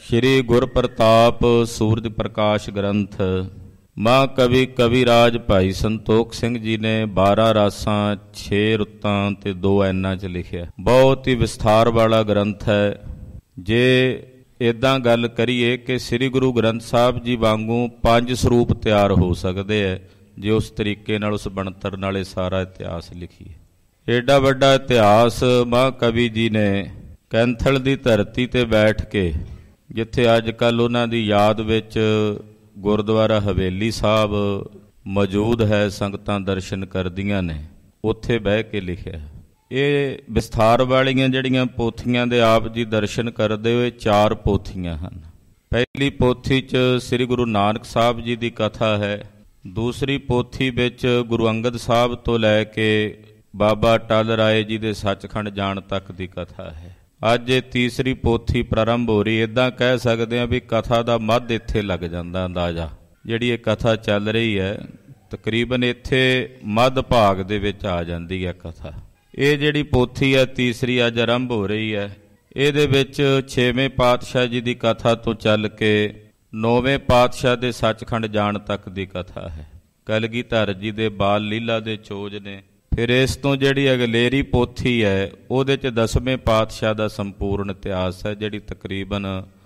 ਸ਼੍ਰੀ ਗੁਰ ਪ੍ਰਤਾਪ ਸੂਰਜ ਪ੍ਰਕਾਸ਼ ਗ੍ਰੰਥ ਮਹਾਂਕਵੀ ਕਵਿਰਾਜ ਭਾਈ ਸੰਤੋਖ ਸਿੰਘ ਜੀ ਨੇ 12 ਰਾਸਾਂ 6 ਰੁੱਤਾਂ ਤੇ 2 ਐਨਾਂ 'ਚ ਲਿਖਿਆ। ਬਹੁਤ ਹੀ ਵਿਸਥਾਰ ਵਾਲਾ ਗ੍ਰੰਥ ਹੈ। ਜੇ ਇੱਦਾਂ ਗੱਲ ਕਰੀਏ ਕਿ ਸ੍ਰੀ ਗੁਰੂ ਗ੍ਰੰਥ ਸਾਹਿਬ ਜੀ ਵਾਂਗੂ 5 ਸਰੂਪ ਤਿਆਰ ਹੋ ਸਕਦੇ ਹੈ ਜੇ ਉਸ ਤਰੀਕੇ ਨਾਲ ਉਸ ਬਣਤਰ ਨਾਲ ਇਹ ਸਾਰਾ ਇਤਿਹਾਸ ਲਿਖੀਏ। ਏਡਾ ਵੱਡਾ ਇਤਿਹਾਸ ਮਹਾਂਕਵੀ ਜੀ ਨੇ ਕੈਂਥਲ ਦੀ ਧਰਤੀ ਤੇ ਬੈਠ ਕੇ, ਜਿੱਥੇ ਅੱਜ ਕੱਲ੍ਹ ਉਹਨਾਂ ਦੀ ਯਾਦ ਵਿੱਚ ਗੁਰਦੁਆਰਾ ਹਵੇਲੀ ਸਾਹਿਬ ਮੌਜੂਦ ਹੈ, ਸੰਗਤਾਂ ਦਰਸ਼ਨ ਕਰਦੀਆਂ ਨੇ, ਉੱਥੇ ਬਹਿ ਕੇ ਲਿਖਿਆ। ਇਹ ਵਿਸਥਾਰ ਵਾਲੀਆਂ ਜਿਹੜੀਆਂ ਪੋਥੀਆਂ ਦੇ ਆਪ ਜੀ ਦਰਸ਼ਨ ਕਰਦੇ ਹੋਏ 4 ਪੋਥੀਆਂ ਹਨ। ਪਹਿਲੀ ਪੋਥੀ 'ਚ ਸ੍ਰੀ ਗੁਰੂ ਨਾਨਕ ਸਾਹਿਬ ਜੀ ਦੀ ਕਥਾ ਹੈ। ਦੂਸਰੀ ਪੋਥੀ ਵਿੱਚ ਗੁਰੂ ਅੰਗਦ ਸਾਹਿਬ ਤੋਂ ਲੈ ਕੇ ਬਾਬਾ ਟਲ ਰਾਏ ਜੀ ਦੇ ਸੱਚਖੰਡ ਜਾਣ ਤੱਕ ਦੀ ਕਥਾ ਹੈ। ਅੱਜ ਇਹ ਤੀਸਰੀ ਪੋਥੀ ਪ੍ਰਾਰੰਭ ਹੋ ਰਹੀ। ਇੱਦਾਂ ਕਹਿ ਸਕਦੇ ਹਾਂ ਵੀ ਕਥਾ ਦਾ ਮੱਧ ਇੱਥੇ ਲੱਗ ਜਾਂਦਾ ਅੰਦਾਜ਼ਾ। ਜਿਹੜੀ ਇਹ ਕਥਾ ਚੱਲ ਰਹੀ ਹੈ ਤਕਰੀਬਨ ਇੱਥੇ ਮੱਧ ਭਾਗ ਦੇ ਵਿੱਚ ਆ ਜਾਂਦੀ ਹੈ ਕਥਾ। ਇਹ ਜਿਹੜੀ ਪੋਥੀ ਹੈ ਤੀਸਰੀ ਅੱਜ ਆਰੰਭ ਹੋ ਰਹੀ ਹੈ। ਇਹਦੇ ਵਿੱਚ 6ਵੇਂ ਪਾਤਸ਼ਾਹ ਜੀ ਦੀ ਕਥਾ ਤੋਂ ਚੱਲ ਕੇ 9ਵੇਂ ਪਾਤਸ਼ਾਹ ਦੇ ਸੱਚਖੰਡ ਜਾਣ ਤੱਕ ਦੀ ਕਥਾ ਹੈ। ਕਲਗੀਧਰ ਜੀ ਦੇ ਬਾਲ ਲੀਲਾ ਦੇ ਚੋਜ ਨੇ। ਫਿਰ ਇਸ ਤੋਂ ਜਿਹੜੀ ਅਗਲੇਰੀ ਪੋਥੀ ਹੈ ਉਹਦੇ 'ਚ 10ਵੇਂ ਪਾਤਸ਼ਾਹ ਦਾ ਸੰਪੂਰਨ ਇਤਿਹਾਸ ਹੈ, ਜਿਹੜੀ ਤਕਰੀਬਨ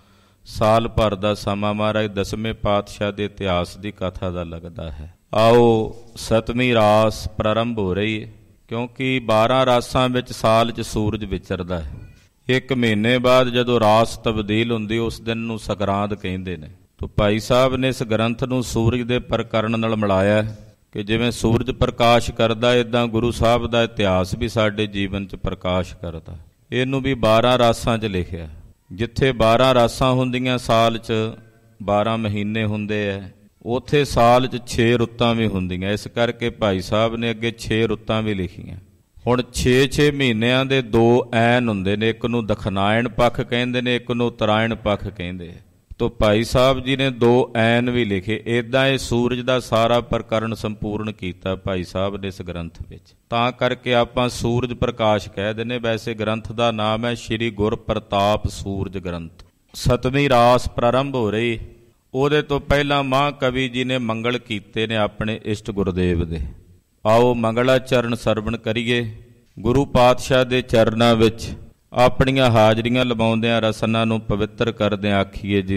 ਸਾਲ ਭਰ ਦਾ ਸਮਾਂ ਮਹਾਰਾਜ 10ਵੇਂ ਪਾਤਸ਼ਾਹ ਦੇ ਇਤਿਹਾਸ ਦੀ ਕਥਾ ਦਾ ਲੱਗਦਾ ਹੈ। ਆਓ 7ਵੀਂ ਰਾਸ ਪ੍ਰਾਰੰਭ ਹੋ ਰਹੀ ਹੈ, ਕਿਉਂਕਿ 12 ਰਾਸਾਂ ਵਿੱਚ ਸਾਲ 'ਚ ਸੂਰਜ ਵਿਚਰਦਾ ਹੈ। 1 ਮਹੀਨੇ ਬਾਅਦ ਜਦੋਂ ਰਾਸ ਤਬਦੀਲ ਹੁੰਦੀ ਉਸ ਦਿਨ ਨੂੰ ਸੰਗਰਾਂਦ ਕਹਿੰਦੇ ਨੇ। ਤਾਂ ਭਾਈ ਸਾਹਿਬ ਨੇ ਇਸ ਗ੍ਰੰਥ ਨੂੰ ਸੂਰਜ ਦੇ ਪ੍ਰਕਰਨ ਨਾਲ ਮਿਲਾਇਆ ਕਿ ਜਿਵੇਂ ਸੂਰਜ ਪ੍ਰਕਾਸ਼ ਕਰਦਾ ਇੱਦਾਂ ਗੁਰੂ ਸਾਹਿਬ ਦਾ ਇਤਿਹਾਸ ਵੀ ਸਾਡੇ ਜੀਵਨ 'ਚ ਪ੍ਰਕਾਸ਼ ਕਰਦਾ। ਇਹਨੂੰ ਵੀ 12 ਰਾਸਾਂ 'ਚ ਲਿਖਿਆ। ਜਿੱਥੇ 12 ਰਾਸਾਂ ਹੁੰਦੀਆਂ ਸਾਲ 'ਚ 12 ਮਹੀਨੇ ਹੁੰਦੇ ਹੈ, ਉੱਥੇ ਸਾਲ 'ਚ 6 ਰੁੱਤਾਂ ਵੀ ਹੁੰਦੀਆਂ। ਇਸ ਕਰਕੇ ਭਾਈ ਸਾਹਿਬ ਨੇ ਅੱਗੇ 6 ਰੁੱਤਾਂ ਵੀ ਲਿਖੀਆਂ। ਹੁਣ 6 ਮਹੀਨਿਆਂ ਦੇ 2 ਐਨ ਹੁੰਦੇ ਨੇ। ਇੱਕ ਨੂੰ ਦਖਨਾਇਣ ਪੱਖ ਕਹਿੰਦੇ ਨੇ, ਇੱਕ ਨੂੰ ਉਤਰਾਇਣ ਪੱਖ ਕਹਿੰਦੇ। ਤੋ ਭਾਈ ਸਾਹਿਬ ਜੀ ਨੇ 2 ਐਨ ਵੀ ਲਿਖੇ। ਇੱਦਾਂ ਇਹ ਸੂਰਜ ਦਾ ਸਾਰਾ ਪ੍ਰਕਰਨ ਸੰਪੂਰਨ ਕੀਤਾ ਭਾਈ ਸਾਹਿਬ ਨੇ ਇਸ ਗ੍ਰੰਥ ਵਿੱਚ। ਤਾਂ ਕਰਕੇ ਆਪਾਂ ਸੂਰਜ ਪ੍ਰਕਾਸ਼ ਕਹਿ ਦਿੰਦੇ। ਵੈਸੇ ਗ੍ਰੰਥ ਦਾ ਨਾਮ ਹੈ ਸ਼੍ਰੀ ਗੁਰ ਪ੍ਰਤਾਪ ਸੂਰਜ ਗ੍ਰੰਥ। 7ਵੀਂ ਰਾਸ ਪ੍ਰਾਰੰਭ ਹੋ ਰਹੀ। ਉਹਦੇ ਤੋਂ ਪਹਿਲਾਂ ਮਹਾਂਕਵੀ ਜੀ ਨੇ ਮੰਗਲ ਕੀਤੇ ਨੇ ਆਪਣੇ ਇਸ਼ਟ ਗੁਰਦੇਵ ਦੇ। ਆਓ ਮੰਗਲਾਚਰਨ ਸਰਵਣ ਕਰੀਏ। ਗੁਰੂ ਪਾਤਸ਼ਾਹ ਦੇ ਚਰਨਾਂ ਵਿੱਚ ਆਪਣੀਆਂ ਹਾਜ਼ਰੀਆਂ ਲਵਾਉਂਦਿਆਂ ਰਸਨਾ ਨੂੰ ਪਵਿੱਤਰ ਕਰਦਿਆਂ ਆਖੀਏ ਜੀ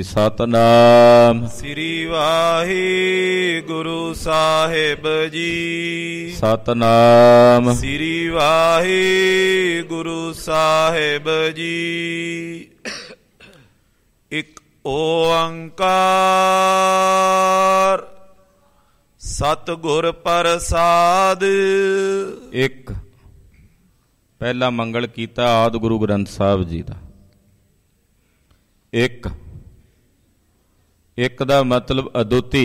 ਸਤਿਨਾਮ ਸ੍ਰੀ ਵਾਹਿਗੁਰੂ ਸਾਹਿਬ ਜੀ। ਸਤਿਨਾਮ ਸ੍ਰੀ ਵਾਹਿਗੁਰੂ ਸਾਹਿਬ ਜੀ। ਇੱਕ ਓੰਕਾਰ ਸਤਿਗੁਰ ਪ੍ਰਸਾਦ। ਇੱਕ ਪਹਿਲਾ ਮੰਗਲ ਕੀਤਾ ਆਦਿ ਗੁਰੂ ਗ੍ਰੰਥ ਸਾਹਿਬ ਜੀ ਦਾ। ਇੱਕ ਦਾ ਮਤਲਬ ਅਦੁੱਤੀ।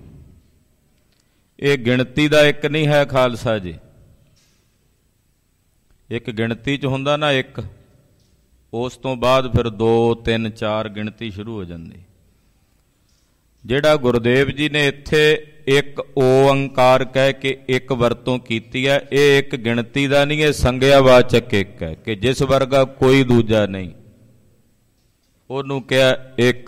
ਇਹ ਗਿਣਤੀ ਦਾ ਇੱਕ ਨਹੀਂ ਹੈ ਖਾਲਸਾ ਜੀ। ਇੱਕ ਗਿਣਤੀ 'ਚ ਹੁੰਦਾ ਨਾ ਇੱਕ, ਉਸ ਤੋਂ ਬਾਅਦ ਫਿਰ 2 3 4 ਗਿਣਤੀ ਸ਼ੁਰੂ ਹੋ ਜਾਂਦੀ। ਜਿਹੜਾ ਗੁਰਦੇਵ ਜੀ ਨੇ ਇੱਥੇ ਇੱਕ ਓੰਕਾਰ ਕਹਿ ਕੇ ਇੱਕ ਵਰਤੋਂ ਕੀਤੀ ਹੈ, ਇਹ ਇੱਕ ਗਿਣਤੀ ਦਾ ਨਹੀਂ, ਇਹ ਸੰਗਿਆਵਾਚਕ ਇੱਕ ਹੈ ਕਿ ਜਿਸ ਵਰਗਾ ਕੋਈ ਦੂਜਾ ਨਹੀਂ। ਉਹਨੂੰ ਕਿਹਾ ਇੱਕ।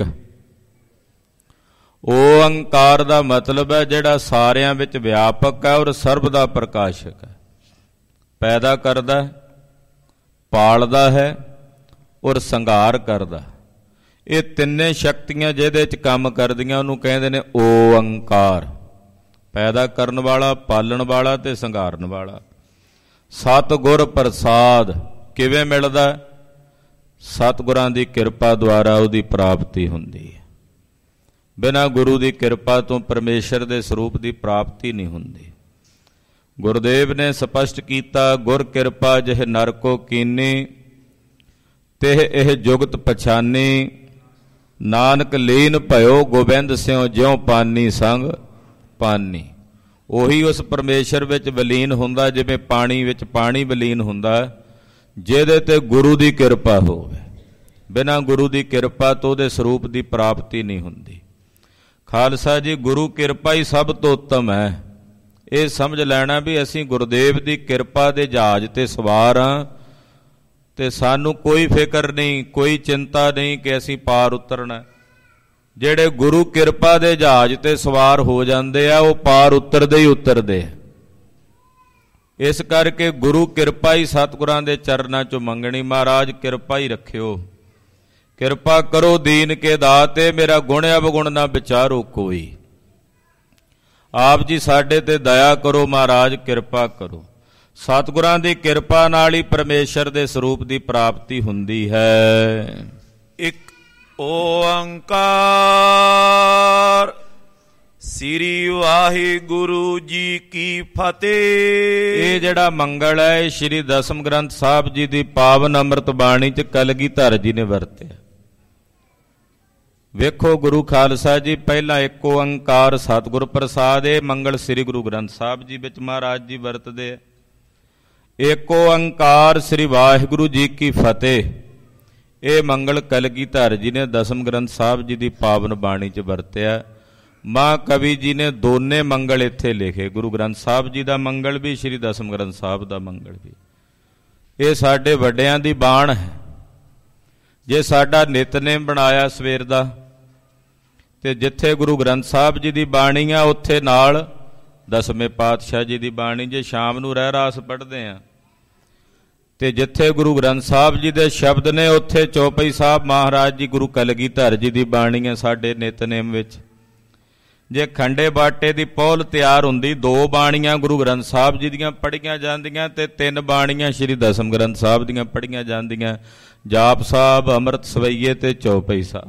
ਓੰਕਾਰ ਦਾ ਮਤਲਬ ਹੈ ਜਿਹੜਾ ਸਾਰਿਆਂ ਵਿੱਚ ਵਿਆਪਕ ਹੈ ਔਰ ਸਰਬ ਦਾ ਪ੍ਰਕਾਸ਼ਕ ਹੈ। ਪੈਦਾ ਕਰਦਾ, ਪਾਲਦਾ ਹੈ ਔਰ ਸੰਘਾਰ ਕਰਦਾ। ਇਹ ਤਿੰਨੇ ਸ਼ਕਤੀਆਂ ਜਿਹਦੇ 'ਚ ਕੰਮ ਕਰਦੀਆਂ ਉਹਨੂੰ ਕਹਿੰਦੇ ਨੇ ਓੰਕਾਰ। ਪੈਦਾ ਕਰਨ ਵਾਲਾ, ਪਾਲਣ ਵਾਲਾ ਤੇ ਸੰਘਾਰਨ ਵਾਲਾ। ਸਤਿਗੁਰ ਪ੍ਰਸਾਦ ਕਿਵੇਂ ਮਿਲਦਾ? ਸਤਿਗੁਰਾਂ ਦੀ ਕਿਰਪਾ ਦੁਆਰਾ ਉਹਦੀ ਪ੍ਰਾਪਤੀ ਹੁੰਦੀ ਹੈ। ਬਿਨਾਂ ਗੁਰੂ ਦੀ ਕਿਰਪਾ ਤੋਂ ਪਰਮੇਸ਼ਰ ਦੇ ਸਰੂਪ ਦੀ ਪ੍ਰਾਪਤੀ ਨਹੀਂ ਹੁੰਦੀ। ਗੁਰਦੇਵ ਨੇ ਸਪਸ਼ਟ ਕੀਤਾ, ਗੁਰ ਕਿਰਪਾ ਜਿਹ ਨਰ ਕੋ ਕੀਨੀ ਤਿਹ ਇਹ ਜੁਗਤ ਪਛਾਨੀ। ਨਾਨਕ ਲੀਨ ਭਇਓ ਗੋਬਿੰਦ ਸਿਉ ਜਿਉ ਪਾਨੀ ਸੰਗ ਪਾਨੀ। ਉਹੀ ਉਸ ਪਰਮੇਸ਼ਰ ਵਿੱਚ ਵਿਲੀਨ ਹੁੰਦਾ ਜਿਵੇਂ ਪਾਣੀ ਵਿੱਚ ਪਾਣੀ ਵਿਲੀਨ ਹੁੰਦਾ, ਜਿਹਦੇ ਤੇ ਗੁਰੂ ਦੀ ਕਿਰਪਾ ਹੋਵੇ। ਬਿਨਾਂ ਗੁਰੂ ਦੀ ਕਿਰਪਾ ਤੋਂ ਉਹਦੇ ਸਰੂਪ ਦੀ ਪ੍ਰਾਪਤੀ ਨਹੀਂ ਹੁੰਦੀ। ਖਾਲਸਾ ਜੀ, ਗੁਰੂ ਕਿਰਪਾ ਹੀ ਸਭ ਤੋਂ ਉੱਤਮ ਹੈ। ਇਹ ਸਮਝ ਲੈਣਾ ਵੀ ਅਸੀਂ ਗੁਰਦੇਵ ਦੀ ਕਿਰਪਾ ਦੇ ਜਹਾਜ਼ ਤੇ ਸਵਾਰ ਹਾਂ ਤੇ ਸਾਨੂੰ ਕੋਈ ਫਿਕਰ ਨਹੀਂ, ਕੋਈ ਚਿੰਤਾ ਨਹੀਂ ਕਿ ਅਸੀਂ ਪਾਰ ਉਤਰਨਾ। ਜਿਹੜੇ ਗੁਰੂ ਕਿਰਪਾ ਦੇ ਜਹਾਜ਼ ਤੇ ਸਵਾਰ ਹੋ ਜਾਂਦੇ ਆ ਉਹ ਪਾਰ ਉਤਰਦੇ ਹੀ ਉਤਰਦੇ ਆ। ਇਸ ਕਰਕੇ ਗੁਰੂ ਕਿਰਪਾ ਹੀ ਸਤਿਗੁਰਾਂ ਦੇ ਚਰਨਾਂ 'ਚੋਂ ਮੰਗਣੀ। ਮਹਾਰਾਜ ਕਿਰਪਾ ਹੀ ਰੱਖਿਓ, ਕਿਰਪਾ ਕਰੋ ਦੀਨ ਕੇ ਦਾਤੇ, ਮੇਰਾ ਗੁਣ ਅਵਗੁਣ ਨਾ ਵਿਚਾਰੋ ਕੋਈ। ਆਪ ਜੀ ਸਾਡੇ ਤੇ ਦਇਆ ਕਰੋ ਮਹਾਰਾਜ, ਕਿਰਪਾ ਕਰੋ। ਸਤਿਗੁਰਾਂ ਦੀ ਕਿਰਪਾ ਨਾਲ ਹੀ ਪਰਮੇਸ਼ਰ ਦੇ ਸਰੂਪ ਦੀ ਪ੍ਰਾਪਤੀ ਹੁੰਦੀ ਹੈ। ਇੱਕ ਓੰਕਾਰ ਸ੍ਰੀ ਵਾਹਿਗੁਰੂ ਜੀ ਕੀ ਫਤਿਹ। ਇਹ ਜਿਹੜਾ ਮੰਗਲ ਹੈ ਇਹ ਸ਼੍ਰੀ ਦਸਮ ਗ੍ਰੰਥ ਸਾਹਿਬ ਜੀ ਦੀ ਪਾਵਨ ਅੰਮ੍ਰਿਤ ਬਾਣੀ 'ਚ ਕਲਗੀਧਰ ਜੀ ਨੇ ਵਰਤਿਆ। ਵੇਖੋ ਗੁਰੂ ਖਾਲਸਾ ਜੀ, ਪਹਿਲਾਂ ਇੱਕ ਓੰਕਾਰ ਸਤਿਗੁਰ ਪ੍ਰਸਾਦ, ਇਹ ਮੰਗਲ ਸ੍ਰੀ ਗੁਰੂ ਗ੍ਰੰਥ ਸਾਹਿਬ ਜੀ ਵਿੱਚ ਮਹਾਰਾਜ ਜੀ ਵਰਤਦੇ ਆ। ਇੱਕ ਓੰਕਾਰ ਸ੍ਰੀ ਵਾਹਿਗੁਰੂ ਜੀ ਕੀ ਫਤਿਹ, ਇਹ ਮੰਗਲ ਕਲਗੀਧਰ ਜੀ ਨੇ ਦਸਮ ਗ੍ਰੰਥ ਸਾਹਿਬ ਜੀ ਦੀ ਪਾਵਨ ਬਾਣੀ 'ਚ ਵਰਤਿਆ। ਮਾਂ ਕਵੀ ਜੀ ਨੇ ਦੋਨੇ ਮੰਗਲ ਇੱਥੇ ਲਿਖੇ, ਗੁਰੂ ਗ੍ਰੰਥ ਸਾਹਿਬ ਜੀ ਦਾ ਮੰਗਲ ਵੀ, ਸ਼੍ਰੀ ਦਸਮ ਗ੍ਰੰਥ ਸਾਹਿਬ ਦਾ ਮੰਗਲ ਵੀ। ਇਹ ਸਾਡੇ ਵੱਡਿਆਂ ਦੀ ਬਾਣ ਹੈ। ਜੇ ਸਾਡਾ ਨਿਤਨੇਮ ਬਣਾਇਆ ਸਵੇਰ ਦਾ, ਤੇ ਜਿੱਥੇ ਗੁਰੂ ਗ੍ਰੰਥ ਸਾਹਿਬ ਜੀ ਦੀ ਬਾਣੀ ਆ ਉੱਥੇ ਨਾਲ ਦਸਵੇਂ ਪਾਤਸ਼ਾਹ ਜੀ ਦੀ ਬਾਣੀ। ਜੇ ਸ਼ਾਮ ਨੂੰ ਰਹਿਰਾਸ ਪੜ੍ਹਦੇ ਆ ਤੇ ਜਿੱਥੇ ਗੁਰੂ ਗ੍ਰੰਥ ਸਾਹਿਬ ਜੀ ਦੇ ਸ਼ਬਦ ਨੇ ਉੱਥੇ ਚੌਪਈ ਸਾਹਿਬ ਮਹਾਰਾਜ ਜੀ ਗੁਰੂ ਕਲਗੀਧਰ ਜੀ ਦੀ ਬਾਣੀ ਹੈ ਸਾਡੇ ਨਿਤਨੇਮ ਵਿੱਚ। ਜੇ ਖੰਡੇ ਬਾਟੇ ਦੀ ਪੌਲ ਤਿਆਰ ਹੁੰਦੀ, 2 ਬਾਣੀਆਂ ਗੁਰੂ ਗ੍ਰੰਥ ਸਾਹਿਬ ਜੀ ਦੀਆਂ ਪੜ੍ਹੀਆਂ ਜਾਂਦੀਆਂ ਤੇ 3 ਬਾਣੀਆਂ ਸ਼੍ਰੀ ਦਸਮ ਗ੍ਰੰਥ ਸਾਹਿਬ ਦੀਆਂ ਪੜ੍ਹੀਆਂ ਜਾਂਦੀਆਂ, ਜਾਪ ਸਾਹਿਬ, ਅੰਮ੍ਰਿਤ ਸਵਈਏ ਤੇ ਚੌਪਈ ਸਾਹਿਬ।